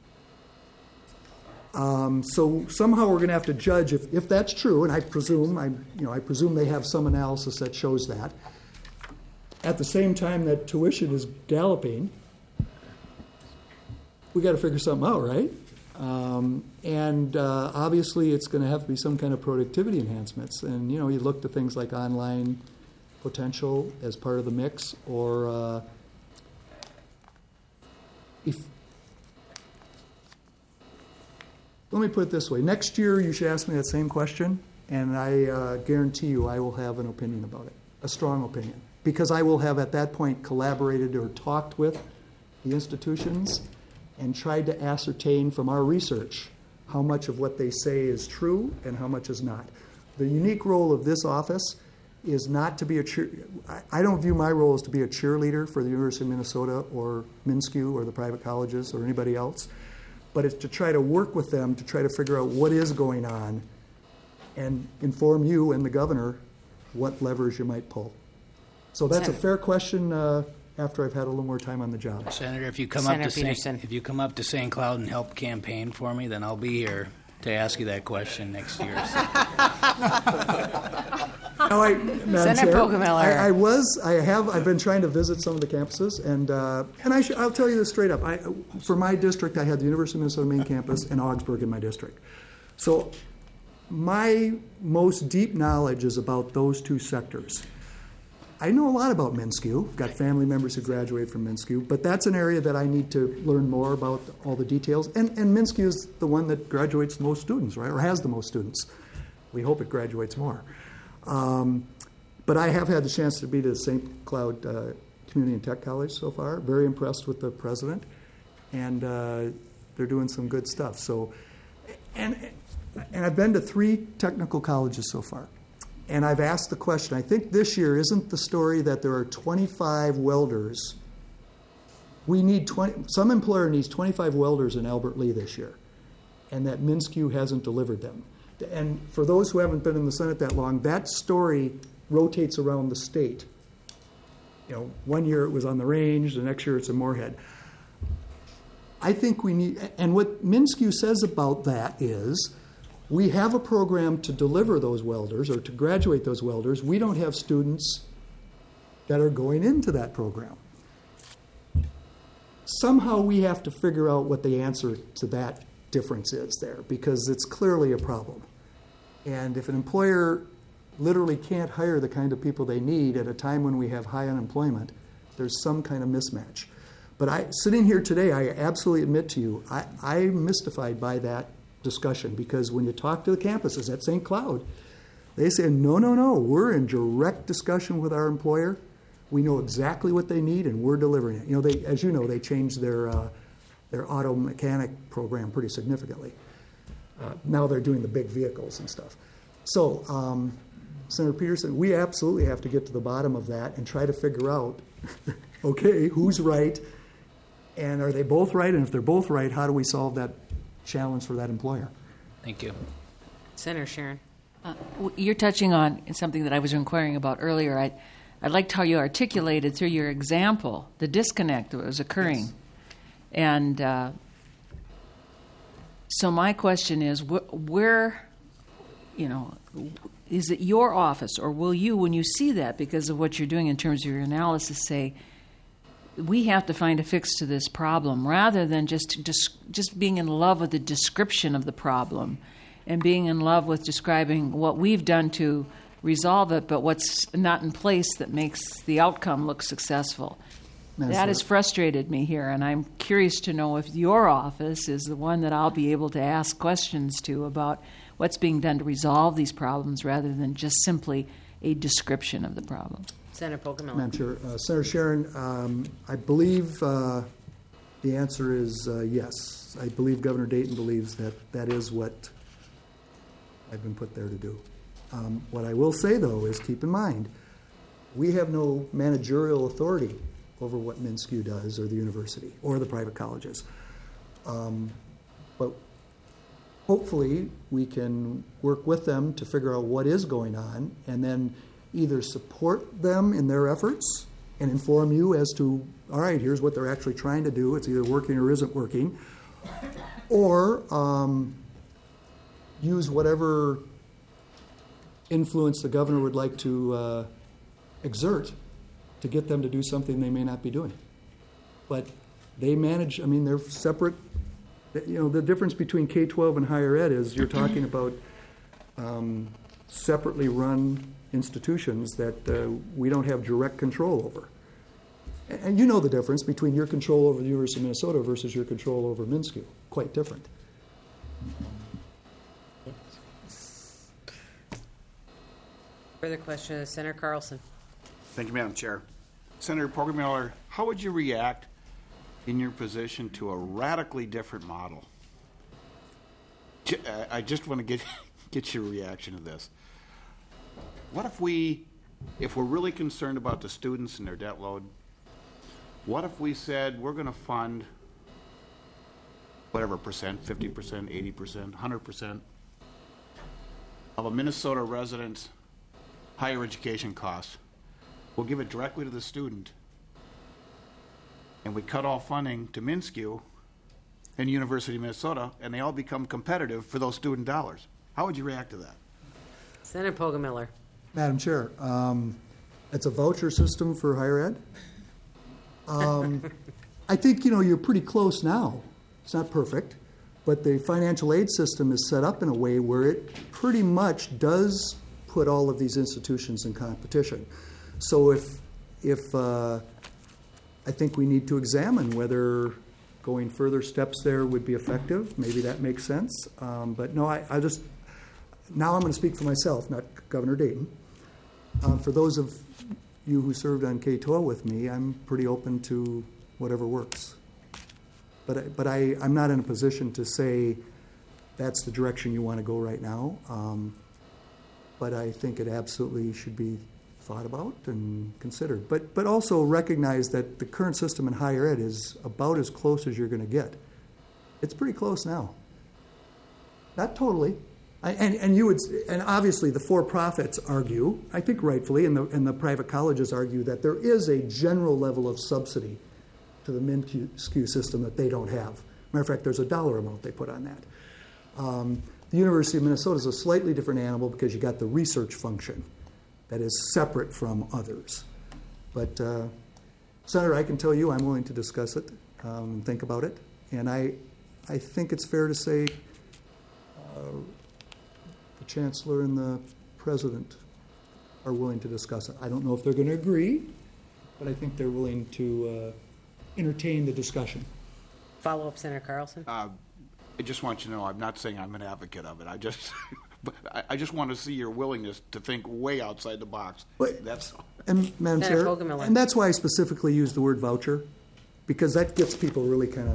Um, so somehow we're going to have to judge if, if that's true, and I presume I you know I presume they have some analysis that shows that. At the same time that tuition is galloping, we got to figure something out, right? Um, and uh, obviously, it's going to have to be some kind of productivity enhancements. And you know, you look to things like online potential as part of the mix, or uh, if. Let me put it this way. Next year, you should ask me that same question, and I uh, guarantee you I will have an opinion about it, a strong opinion, because I will have at that point collaborated or talked with the institutions and tried to ascertain from our research how much of what they say is true and how much is not. The unique role of this office is not to be a cheer. I don't view my role as to be a cheerleader for the University of Minnesota or MnSCU or the private colleges or anybody else, but it's to try to work with them to try to figure out what is going on and inform you and the governor what levers you might pull. So that's a fair question uh, after I've had a little more time on the job. Senator, if you come Senator up to Peterson. Saint if you come up to Saint Cloud and help campaign for me, then I'll be here to ask you that question next year. No, I, Madam Senator Chair, Poggemiller. I, I was, I have, I've been trying to visit some of the campuses, and uh, and I sh- I'll tell you this straight up. I, for my district, I had the University of Minnesota main campus and Augsburg in my district. So my most deep knowledge is about those two sectors. I know a lot about MnSCU. I've got family members who graduate from MnSCU, but that's an area that I need to learn more about, all the details. And, and MnSCU is the one that graduates the most students, right, or has the most students. We hope it graduates more. Um, but I have had the chance to be to Saint Cloud uh, Community and Tech College so far. Very impressed with the president, and uh, they're doing some good stuff. So, and and I've been to three technical colleges so far, and I've asked the question. I think this year isn't the story that there are twenty-five welders. We need twenty. Some employer needs twenty-five welders in Albert Lea this year, and that MnSCU hasn't delivered them. And for those who haven't been in the Senate that long, that story rotates around the state. You know, one year it was on the range, the next year it's in Moorhead. I think we need, and what MnSCU says about that is, we have a program to deliver those welders or to graduate those welders. We don't have students that are going into that program. Somehow we have to figure out what the answer to that difference is there, because it's clearly a problem. And if an employer literally can't hire the kind of people they need at a time when we have high unemployment, there's some kind of mismatch. But I, sitting here today, I absolutely admit to you, I, I'm mystified by that discussion, because when you talk to the campuses at Saint Cloud, they say, no, no, no, we're in direct discussion with our employer. We know exactly what they need, and we're delivering it. You know, they, as you know, they changed their uh, their auto mechanic program pretty significantly. Uh, now they're doing the big vehicles and stuff. So, um, Senator Peterson, we absolutely have to get to the bottom of that and try to figure out, okay, who's right, and are they both right? And if they're both right, how do we solve that challenge for that employer? Thank you. Senator Sharon. Uh, w- You're touching on something that I was inquiring about earlier. I, I liked how you articulated through your example the disconnect that was occurring. Yes. And uh, so my question is, wh- where, you know, is it your office, or will you, when you see that, because of what you're doing in terms of your analysis, say, we have to find a fix to this problem, rather than just just, just being in love with the description of the problem and being in love with describing what we've done to resolve it, but what's not in place that makes the outcome look successful. Madam That Chair. has frustrated me here, and I'm curious to know if your office is the one that I'll be able to ask questions to about what's being done to resolve these problems, rather than just simply a description of the problem. Senator Pogumiller. Madam Chair, uh, Senator Sharon, um, I believe uh, the answer is uh, yes. I believe Governor Dayton believes that that is what I've been put there to do. Um, what I will say, though, is keep in mind, we have no managerial authority over what MnSCU does, or the university, or the private colleges. Um, but hopefully we can work with them to figure out what is going on, and then either support them in their efforts and inform you as to, all right, here's what they're actually trying to do. It's either working or isn't working. Or um, use whatever influence the governor would like to uh, exert to get them to do something they may not be doing. But they manage, I mean, they're separate. You know, the difference between K twelve and higher ed is you're talking about um, separately run institutions that uh, we don't have direct control over. And, and you know the difference between your control over the University of Minnesota versus your control over MnSCU. Quite different. Further question, Senator Carlson. Thank you, Madam Chair. Senator Pogumiller, how would you react in your position to a radically different model? J- uh, I just want to get get your reaction to this. What if we, if we're really concerned about the students and their debt load, what if we said we're going to fund whatever percent, fifty percent, eighty percent, one hundred percent of a Minnesota resident's higher education costs? We'll give it directly to the student, and we cut off funding to MnSCU and University of Minnesota, and they all become competitive for those student dollars. How would you react to that? Senator Pogumiller. Madam Chair, um, it's a voucher system for higher ed. Um, I think, you know, you're pretty close now. It's not perfect, but the financial aid system is set up in a way where it pretty much does put all of these institutions in competition. So if, if uh, I think we need to examine whether going further steps there would be effective. Maybe that makes sense. Um, but no, I, I just, now I'm going to speak for myself, not Governor Dayton. Um, for those of you who served on K twelve with me, I'm pretty open to whatever works. But, I, but I, I'm not in a position to say that's the direction you want to go right now. Um, but I think it absolutely should be thought about and considered. But, but also recognize that the current system in higher ed is about as close as you're going to get. It's pretty close now. Not totally. I, and, and you would, and obviously the for-profits argue, I think rightfully, and the, and the private colleges argue that there is a general level of subsidy to the MnSCU system that they don't have. Matter of fact, there's a dollar amount they put on that. Um, the University of Minnesota is a slightly different animal because you got the research function that is separate from others. But, uh, Senator, I can tell you I'm willing to discuss it um, and think about it. And I, I think it's fair to say uh, the Chancellor and the President are willing to discuss it. I don't know if they're going to agree, but I think they're willing to uh, entertain the discussion. Follow up, Senator Carlson. Uh, I just want you to know, I'm not saying I'm an advocate of it. I just, but I, I just want to see your willingness to think way outside the box. But- That's all. And, Madam Senator Chair, Poggemiller. and that's why I specifically use the word voucher, because that gets people really kind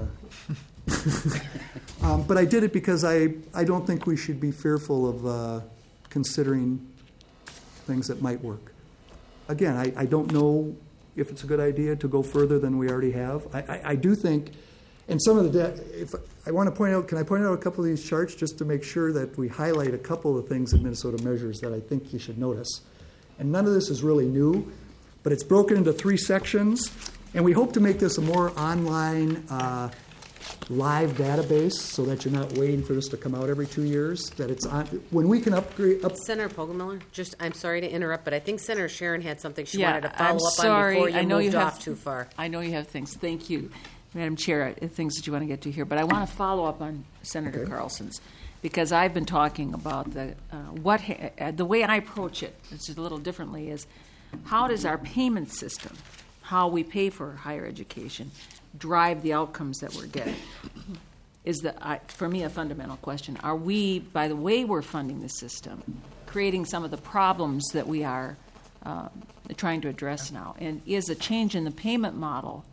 of. um, but I did it because I, I don't think we should be fearful of uh, considering things that might work. Again, I, I don't know if it's a good idea to go further than we already have. I, I, I do think, and some of the, de- if I want to point out, can I point out a couple of these charts just to make sure that we highlight a couple of things in Minnesota Measures that I think you should notice. And none of this is really new, but it's broken into three sections, and we hope to make this a more online, uh, live database so that you're not waiting for this to come out every two years. That it's on when we can upgrade. Up, Senator Poggemiller, just I'm sorry to interrupt, but I think Senator Sharon had something she Yeah, wanted to follow I'm up sorry. on before you I know moved you have off too far. I know you have things. Thank you, Madam Chair, uh, things that you want to get to here. But I want to follow up on Senator Okay. Carlson's, because I've been talking about the uh, what ha- uh, the way I approach it, it's just a little differently, is how does our payment system, how we pay for higher education, drive the outcomes that we're getting? Is the uh, for me a fundamental question. Are we, by the way we're funding the system, creating some of the problems that we are uh, trying to address now? And is a change in the payment model,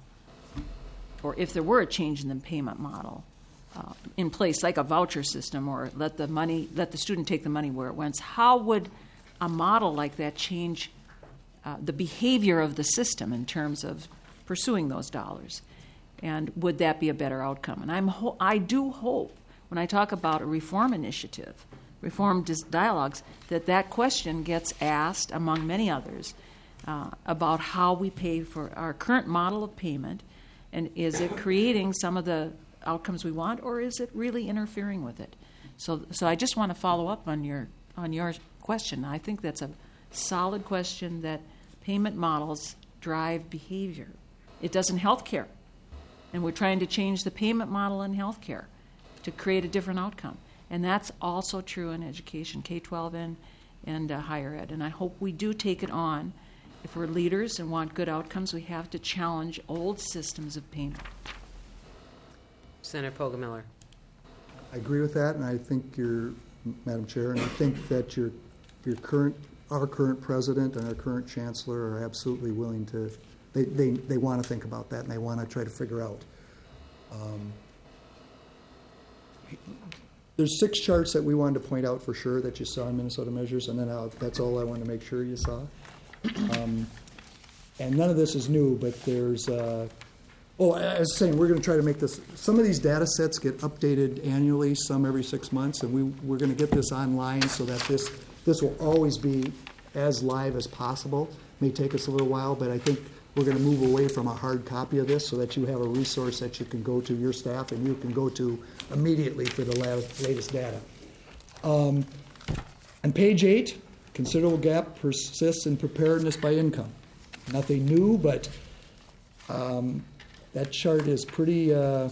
or if there were a change in the payment model uh, in place, like a voucher system, or let the money, let the student take the money where it went, how would a model like that change uh, the behavior of the system in terms of pursuing those dollars? And would that be a better outcome? And I'm ho- I do hope, when I talk about a reform initiative, reform dis- dialogues, that that question gets asked, among many others, uh, about how we pay for our current model of payment, and is it creating some of the outcomes we want, or is it really interfering with it? So, so I just want to follow up on your on your question. I think that's a solid question, that payment models drive behavior. It does in healthcare. And we're trying to change the payment model in healthcare to create a different outcome. And that's also true in education, K twelve and, and uh, higher ed. And I hope we do take it on. If we're leaders and want good outcomes, we have to challenge old systems of payment. Senator Poggemiller. I agree with that, and I think you're, Madam Chair, and I think that your your current, our current president and our current chancellor are absolutely willing to. They, they, they want to think about that, and they want to try to figure out. Um, there's six charts that we wanted to point out for sure that you saw in Minnesota Measures, and then I'll, that's all I wanted to make sure you saw. Um, and none of this is new, but there's, uh, oh, I was saying, we're going to try to make this, some of these data sets get updated annually, some every six months, and we, we're going to get this online so that this, this will always be as live as possible. May take us a little while, but I think we're going to move away from a hard copy of this so that you have a resource that you can go to, your staff, and you can go to immediately for the latest data. Um, on page eight, considerable gap persists in preparedness by income. Nothing new, but um, that chart is pretty, uh,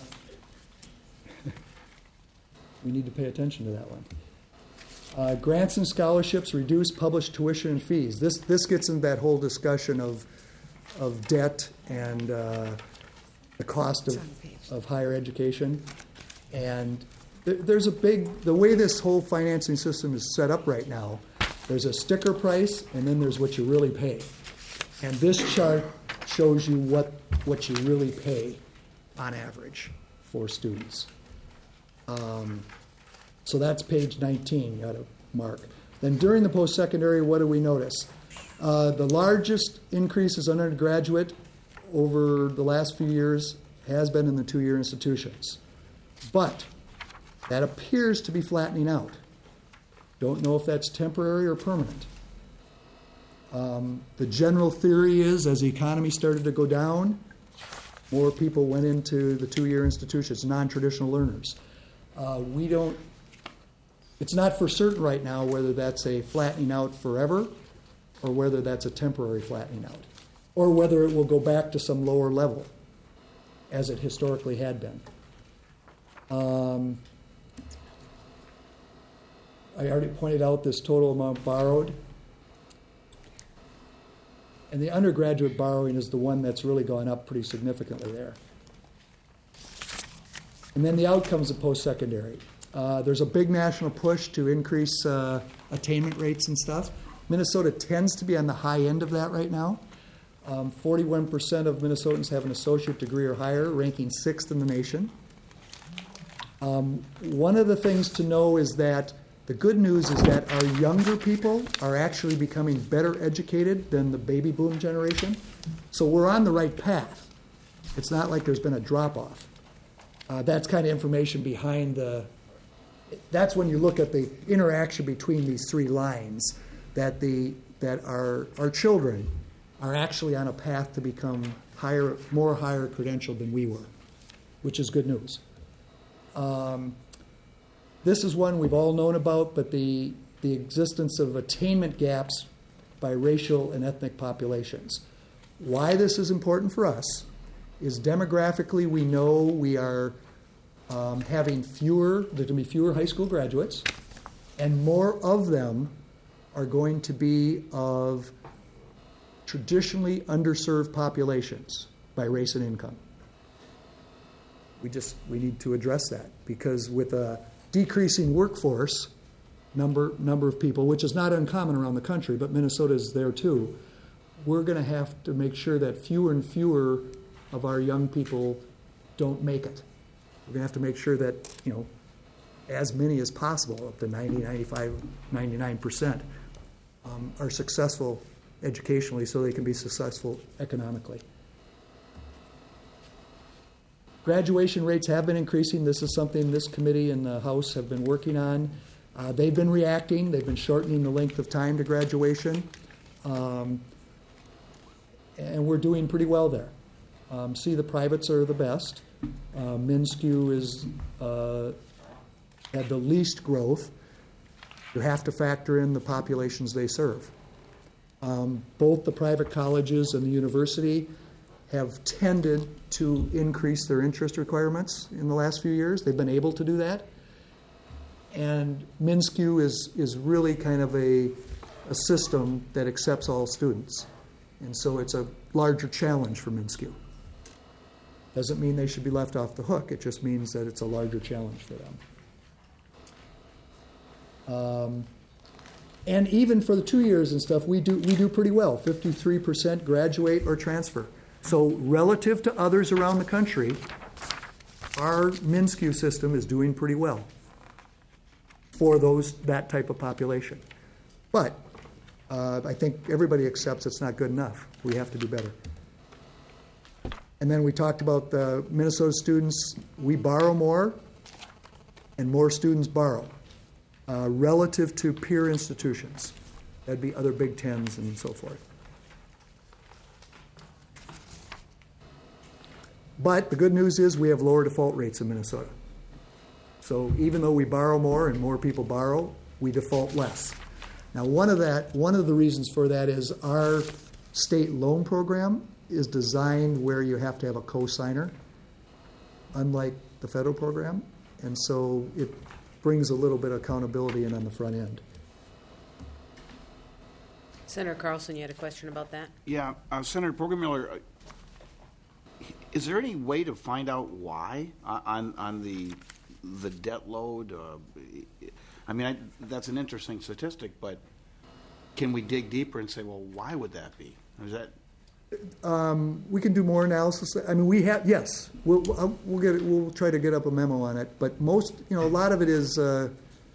we need to pay attention to that one. Uh, grants and scholarships reduce published tuition and fees. This, this gets into that whole discussion of of debt and uh, the cost of, of higher education. And th- there's a big, the way this whole financing system is set up right now, there's a sticker price and then there's what you really pay. And this chart shows you what, what you really pay on average for students. Um, so that's page nineteen, you got to mark. Then during the post-secondary, what do we notice? Uh, the largest increases in undergraduate over the last few years has been in the two-year institutions. But that appears to be flattening out. Don't know if that's temporary or permanent. Um, the general theory is as the economy started to go down, more people went into the two-year institutions, non-traditional learners. Uh, we don't, it's not for certain right now whether that's a flattening out forever or whether that's a temporary flattening out, or whether it will go back to some lower level, as it historically had been. Um, I already pointed out this total amount borrowed. And the undergraduate borrowing is the one that's really gone up pretty significantly there. And then the outcomes of post-secondary. Uh, there's a big national push to increase uh, attainment rates and stuff. Minnesota tends to be on the high end of that right now. Um, forty-one percent of Minnesotans have an associate degree or higher, ranking sixth in the nation. Um, one of the things to know is that the good news is that our younger people are actually becoming better educated than the baby boom generation. So we're on the right path. It's not like there's been a drop-off. Uh, that's kind of information behind the, that's when you look at the interaction between these three lines, that the that our our children are actually on a path to become higher, more higher credentialed than we were, which is good news. Um, this is one we've all known about, but the the existence of attainment gaps by racial and ethnic populations. Why this is important for us is demographically we know we are um, having fewer, there's going to be fewer high school graduates, and more of them are going to be of traditionally underserved populations by race and income. We just, we need to address that because with a decreasing workforce number, number of people, which is not uncommon around the country, but Minnesota is there too, we're going to have to make sure that fewer and fewer of our young people don't make it. We're going to have to make sure that, you know, as many as possible, up to ninety, ninety-five, ninety-nine percent, um, are successful educationally so they can be successful economically. Graduation rates have been increasing. This is something this committee and the House have been working on. Uh, they've been reacting. They've been shortening the length of time to graduation. Um, and we're doing pretty well there. Um, see, the privates are the best. Uh, MnSCU is uh, had the least growth. You have to factor in the populations they serve. Um, both the private colleges and the university have tended to increase their interest requirements in the last few years. They've been able to do that. And MnSCU is, is really kind of a, a system that accepts all students. And so it's a larger challenge for MnSCU. Doesn't mean they should be left off the hook. It just means that it's a larger challenge for them. Um, and even for the two years and stuff, we do we do pretty well. fifty-three percent graduate or transfer. So relative to others around the country, our MnSCU system is doing pretty well for those that type of population. But uh, I think everybody accepts it's not good enough. We have to do better. And then we talked about the Minnesota students. We borrow more, and more students borrow uh, relative to peer institutions. That'd be other Big Tens and so forth. But the good news is we have lower default rates in Minnesota. So even though we borrow more and more people borrow, we default less. Now, one of that, one of the reasons for that is our state loan program is designed where you have to have a co-signer, unlike the federal program, and so it brings a little bit of accountability in on the front end. Senator Carlson, you had a question about that? Yeah, uh, Senator Poggemiller, uh, is there any way to find out why uh, on on the the debt load? Uh, I mean, I, that's an interesting statistic, but can we dig deeper and say, well, why would that be? Is that Um, we can do more analysis. I mean, we have yes. We'll we'll, we'll get it, we'll try to get up a memo on it. But most, you know, a lot of it is uh,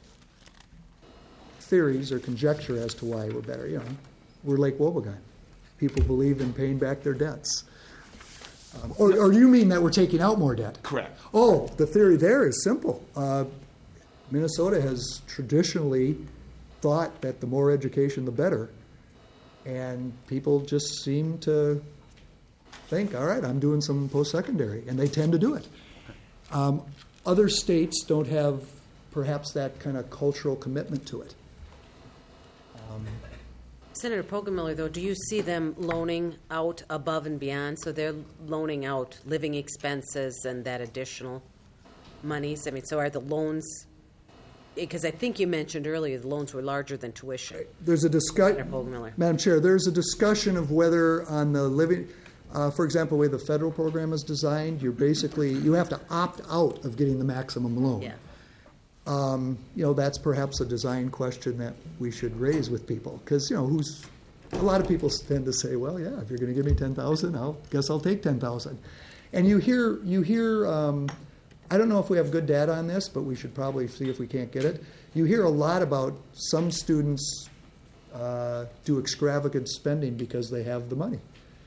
theories or conjecture as to why we're better. You know, we're Lake Wobegon. People believe in paying back their debts. Um, or, or you mean that we're taking out more debt? correct? Oh, the theory there is simple. Uh, Minnesota has traditionally thought that the more education, the better. And people just seem to think, all right, I'm doing some post-secondary, and they tend to do it. Um, other states don't have perhaps that kind of cultural commitment to it. Um, Senator Poggemiller, though, do you see them loaning out above and beyond? So they're loaning out living expenses and that additional monies? I mean, so are the loans because I think you mentioned earlier the loans were larger than tuition. There's a discussion, Senator Poggemiller. Madam Chair, there's a discussion of whether on the living, uh, for example, the way the federal program is designed, you're basically, you have to opt out of getting the maximum loan. Yeah. Um, you know, that's perhaps a design question that we should raise with people, because, you know, who's, a lot of people tend to say, well, yeah, if you're going to give me ten thousand, I'll guess I'll take ten thousand. And you hear, you hear, um, I don't know if we have good data on this, but we should probably see if we can't get it. You hear a lot about some students uh, do extravagant spending because they have the money.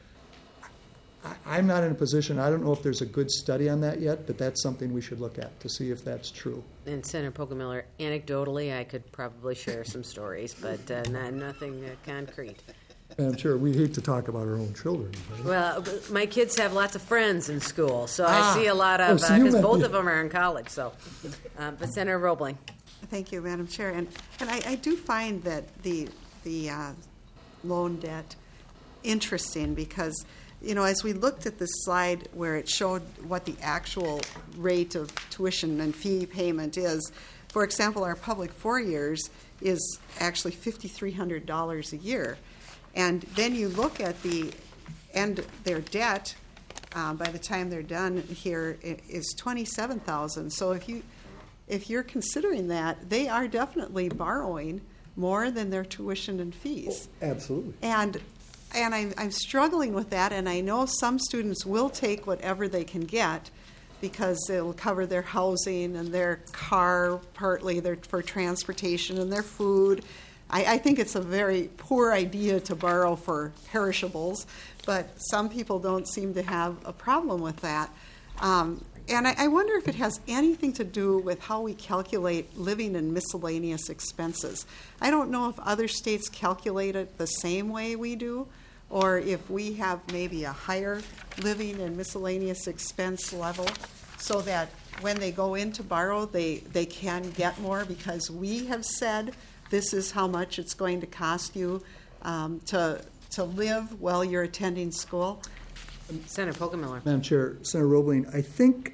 I, I'm not in a position, I don't know if there's a good study on that yet, but that's something we should look at to see if that's true. And Senator Poggemiller, anecdotally, I could probably share some stories, but uh, not, nothing uh, concrete. And I'm sure we hate to talk about our own children. Right? Well, my kids have lots of friends in school, so Ah. I see a lot Oh, of, so you because might both be- of them are in college, so. Uh, but Senator Roebling. Thank you, Madam Chair. And, and I, I do find that the, the uh, loan debt interesting because, you know, as we looked at this slide where it showed what the actual rate of tuition and fee payment is, for example, our public four years is actually five thousand three hundred dollars a year. And then you look at the end, their debt, uh, by the time they're done here, i- is twenty-seven thousand dollars. So if you, if you're considering that, they are definitely borrowing more than their tuition and fees. Absolutely. And and I'm, I'm struggling with that, and I know some students will take whatever they can get because it'll cover their housing and their car, partly their, for transportation and their food. I, I think it's a very poor idea to borrow for perishables, but some people don't seem to have a problem with that. Um, and I, I wonder if it has anything to do with how we calculate living and miscellaneous expenses. I don't know if other states calculate it the same way we do, or if we have maybe a higher living and miscellaneous expense level so that when they go in to borrow, they, they can get more because we have said this is how much it's going to cost you um, to, to live while you're attending school. Senator Poggemiller. Madam Chair, Senator Roebling, I think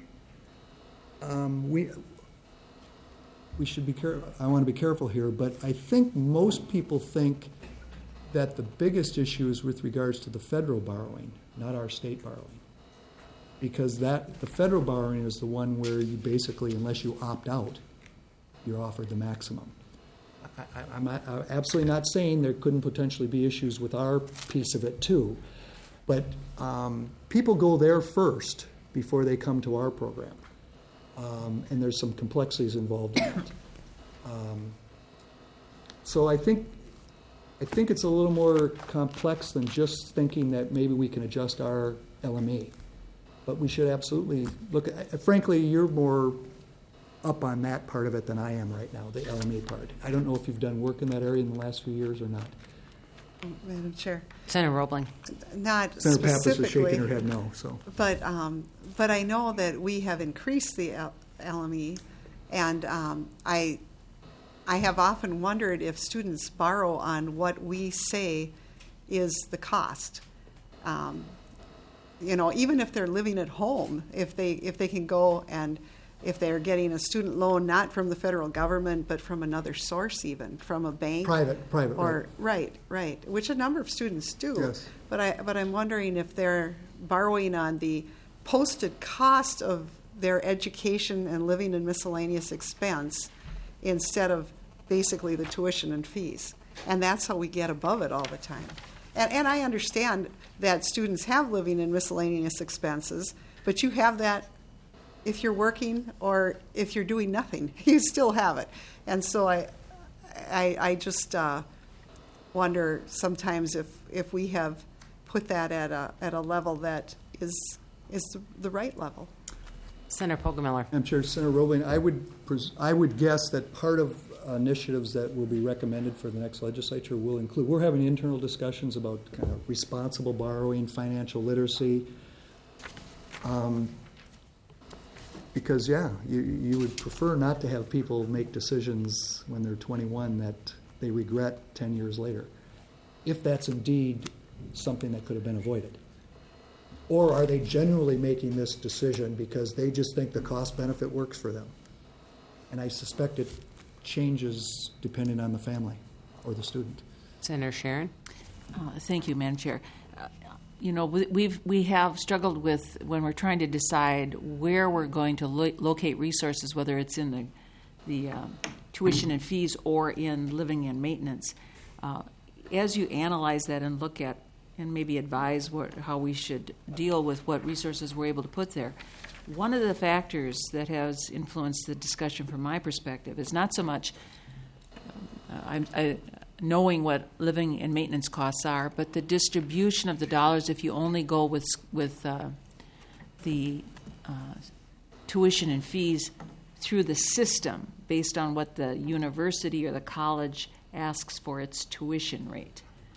um, we we should be careful. I want to be careful here, but I think most people think that the biggest issue is with regards to the federal borrowing, not our state borrowing, because that the federal borrowing is the one where you basically, unless you opt out, you're offered the maximum. I, I, I'm, not, I'm absolutely not saying there couldn't potentially be issues with our piece of it too, but um, people go there first before they come to our program, um, and there's some complexities involved in it. Um, so I think I think it's a little more complex than just thinking that maybe we can adjust our L M A, but we should absolutely look at. Frankly, you're more up on that part of it than I am right now, the L M A part. I don't know if you've done work in that area in the last few years or not. Madam Chair, Senator Roebling. not Senator Pappas was specifically, shaking her head no. So, but um, but I know that we have increased the L- LME, and um, I I have often wondered if students borrow on what we say is the cost. Um, you know, even if they're living at home, if they if they can go and if they're getting a student loan not from the federal government but from another source, even from a bank, private, private, or right, right, which a number of students do. Yes. But I but I'm wondering if they're borrowing on the posted cost of their education and living and miscellaneous expense instead of basically the tuition and fees. And that's how we get above it all the time. And, and I understand that students have living and miscellaneous expenses, but you have that if you're working or if you're doing nothing. You still have it. And so I, I, I just uh, wonder sometimes if, if we have put that at a, at a level that is, is the, the right level. Senator Poggemiller. Madam Chair, Senator Roebling, I would pres- I would guess that part of initiatives that will be recommended for the next legislature will include, we're having internal discussions about kind of responsible borrowing, financial literacy. Um, because, yeah, you, you would prefer not to have people make decisions when they're twenty-one that they regret ten years later, if that's indeed something that could have been avoided. Or are they generally making this decision because they just think the cost benefit works for them? And I suspect it changes depending on the family or the student. Senator Sharon? Uh, Thank you, Madam Chair. Uh, You know, we- we've, we have struggled with, when we're trying to decide where we're going to lo- locate resources, whether it's in the, the um, tuition and fees or in living and maintenance. Uh, As you analyze that and look at, and maybe advise what, how we should deal with what resources we're able to put there, one of the factors that has influenced the discussion from my perspective is not so much um, I, I, knowing what living and maintenance costs are, but the distribution of the dollars if you only go with with uh, the uh, tuition and fees through the system based on what the university or the college asks for its tuition rate.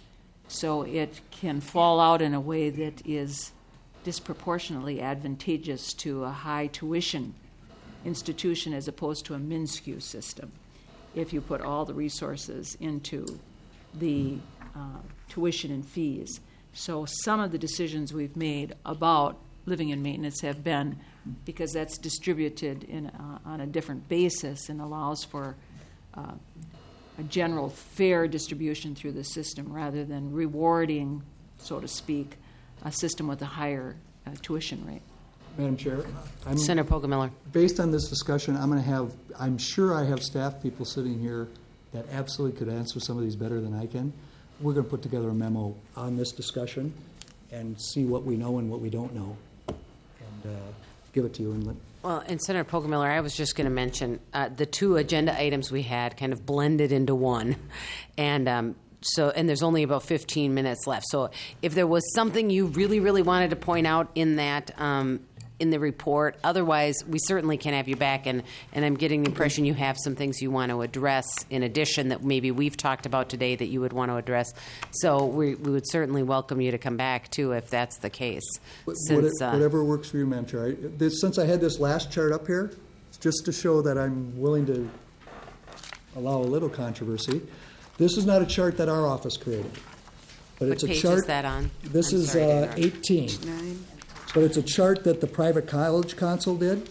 So it can fall out in a way that is disproportionately advantageous to a high tuition institution as opposed to a MinSCU system if you put all the resources into the uh, tuition and fees. So some of the decisions we've made about living and maintenance have been because that's distributed in, uh, on a different basis and allows for uh, a general fair distribution through the system rather than rewarding, so to speak, a system with a higher uh, tuition rate. Madam Chair, I'm, Senator Poggemiller. based on this discussion, I'm going to have, I'm sure I have staff people sitting here that absolutely could answer some of these better than I can. We're going to put together a memo on this discussion and see what we know and what we don't know, and uh, give it to you. And let, Well, and Senator Poggemiller, I was just going to mention uh, the two agenda items we had kind of blended into one, and um, so and there's only about fifteen minutes left. So if there was something you really, really wanted to point out in that um, in the report, otherwise we certainly can have you back. And and I'm getting the impression you have some things you want to address in addition that maybe we've talked about today that you would want to address. So we we would certainly welcome you to come back too if that's the case. Since, uh, whatever works for you, Madam Chair. I, this, since I had this last chart up here, it's just to show that I'm willing to allow a little controversy. This is not a chart that our office created, but What it's a page chart. is that on? This I'm is sorry to uh, interrupt. eighteen, Nine. but it's a chart that the private college council did.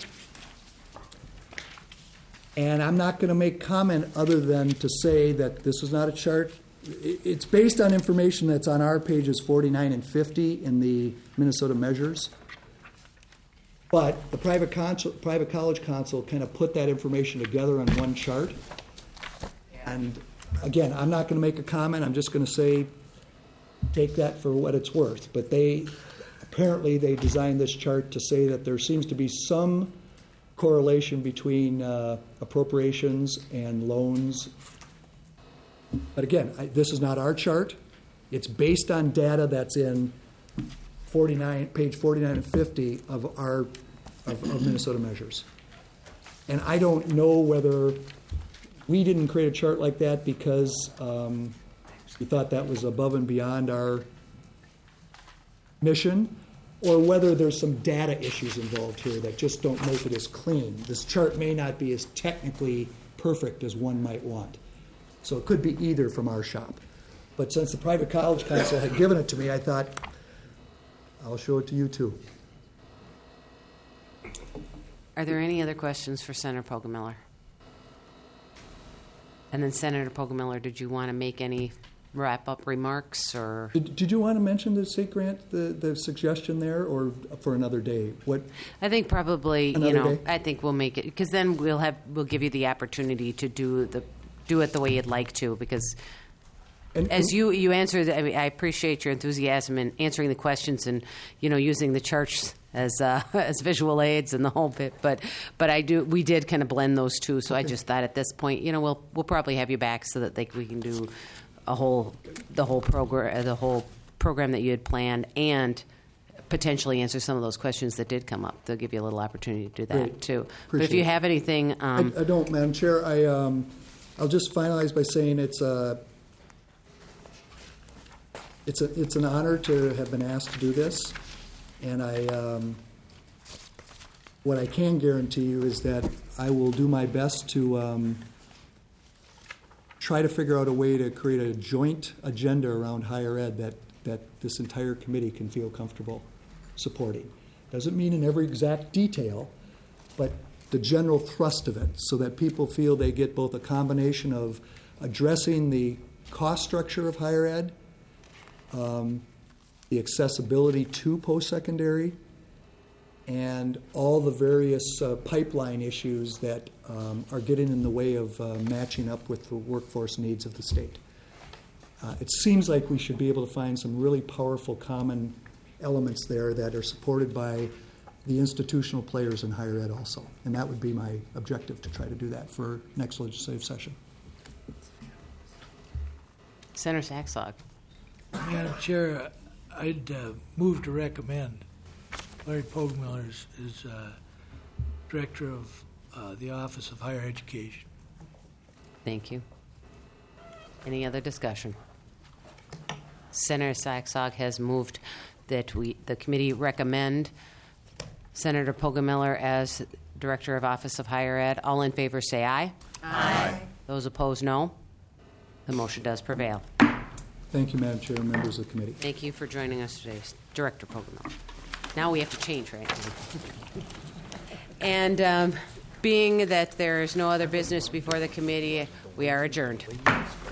And I'm not going to make comment other than to say that this is not a chart. I- It's based on information that's on our pages forty-nine and fifty in the Minnesota measures. But the private council, private college council kind of put that information together on one chart. And again, I'm not going to make a comment. I'm just going to say, take that for what it's worth. But they, apparently they designed this chart to say that there seems to be some correlation between uh, appropriations and loans. But again, I, this is not our chart. It's based on data that's in forty-nine, page forty-nine and fifty of our of, of Minnesota measures. And I don't know whether we didn't create a chart like that because um, we thought that was above and beyond our mission, or whether there's some data issues involved here that just don't make it as clean. This chart may not be as technically perfect as one might want. So it could be either from our shop. But since the private college council had given it to me, I thought, I'll show it to you too. Are there any other questions for Senator Poggemiller? And then Senator Poggemiller, did you want to make any wrap-up remarks or? Did, did you want to mention the state grant, the, the suggestion there, or for another day? What? I think probably, you Another know, day? I think we'll make it, because then we'll have, we'll give you the opportunity to do the, do it the way you'd like to, because And, as and- you, you answered, I mean, I appreciate your enthusiasm in answering the questions and, you know, using the charts as uh, as visual aids and the whole bit. But but I do, we did kind of blend those two. So I just thought at this point, you know, we'll we'll probably have you back so that they, we can do a whole the whole program the whole program that you had planned and potentially answer some of those questions that did come up. They'll give you a little opportunity to do that Great. too. But Appreciate if you it. have anything, um, I, I don't, Madam Chair. I um, I'll just finalize by saying it's a it's a it's an honor to have been asked to do this, and I um, what I can guarantee you is that I will do my best to um, try to figure out a way to create a joint agenda around higher ed that that this entire committee can feel comfortable supporting. Doesn't mean in every exact detail, but the general thrust of it, so that people feel they get both a combination of addressing the cost structure of higher ed, um, the accessibility to post-secondary, and all the various uh, pipeline issues that um, are getting in the way of uh, matching up with the workforce needs of the state. Uh, it seems like we should be able to find some really powerful common elements there that are supported by the institutional players in higher ed also. And that would be my objective, to try to do that for next legislative session. Senator Saxog. Madam Chair, I'd uh, move to recommend Larry Pogmiller as, as uh, Director of uh, the Office of Higher Education. Thank you. Any other discussion? Senator Saxog has moved that we, the committee recommend Senator Pogmiller as Director of Office of Higher Ed. All in favor say aye. Aye. Those opposed, no. The motion does prevail. Thank you, Madam Chair and members of the committee. Thank you for joining us today, Director Pogmiller. Now we have to change, right? And um, being that there is no other business before the committee, we are adjourned.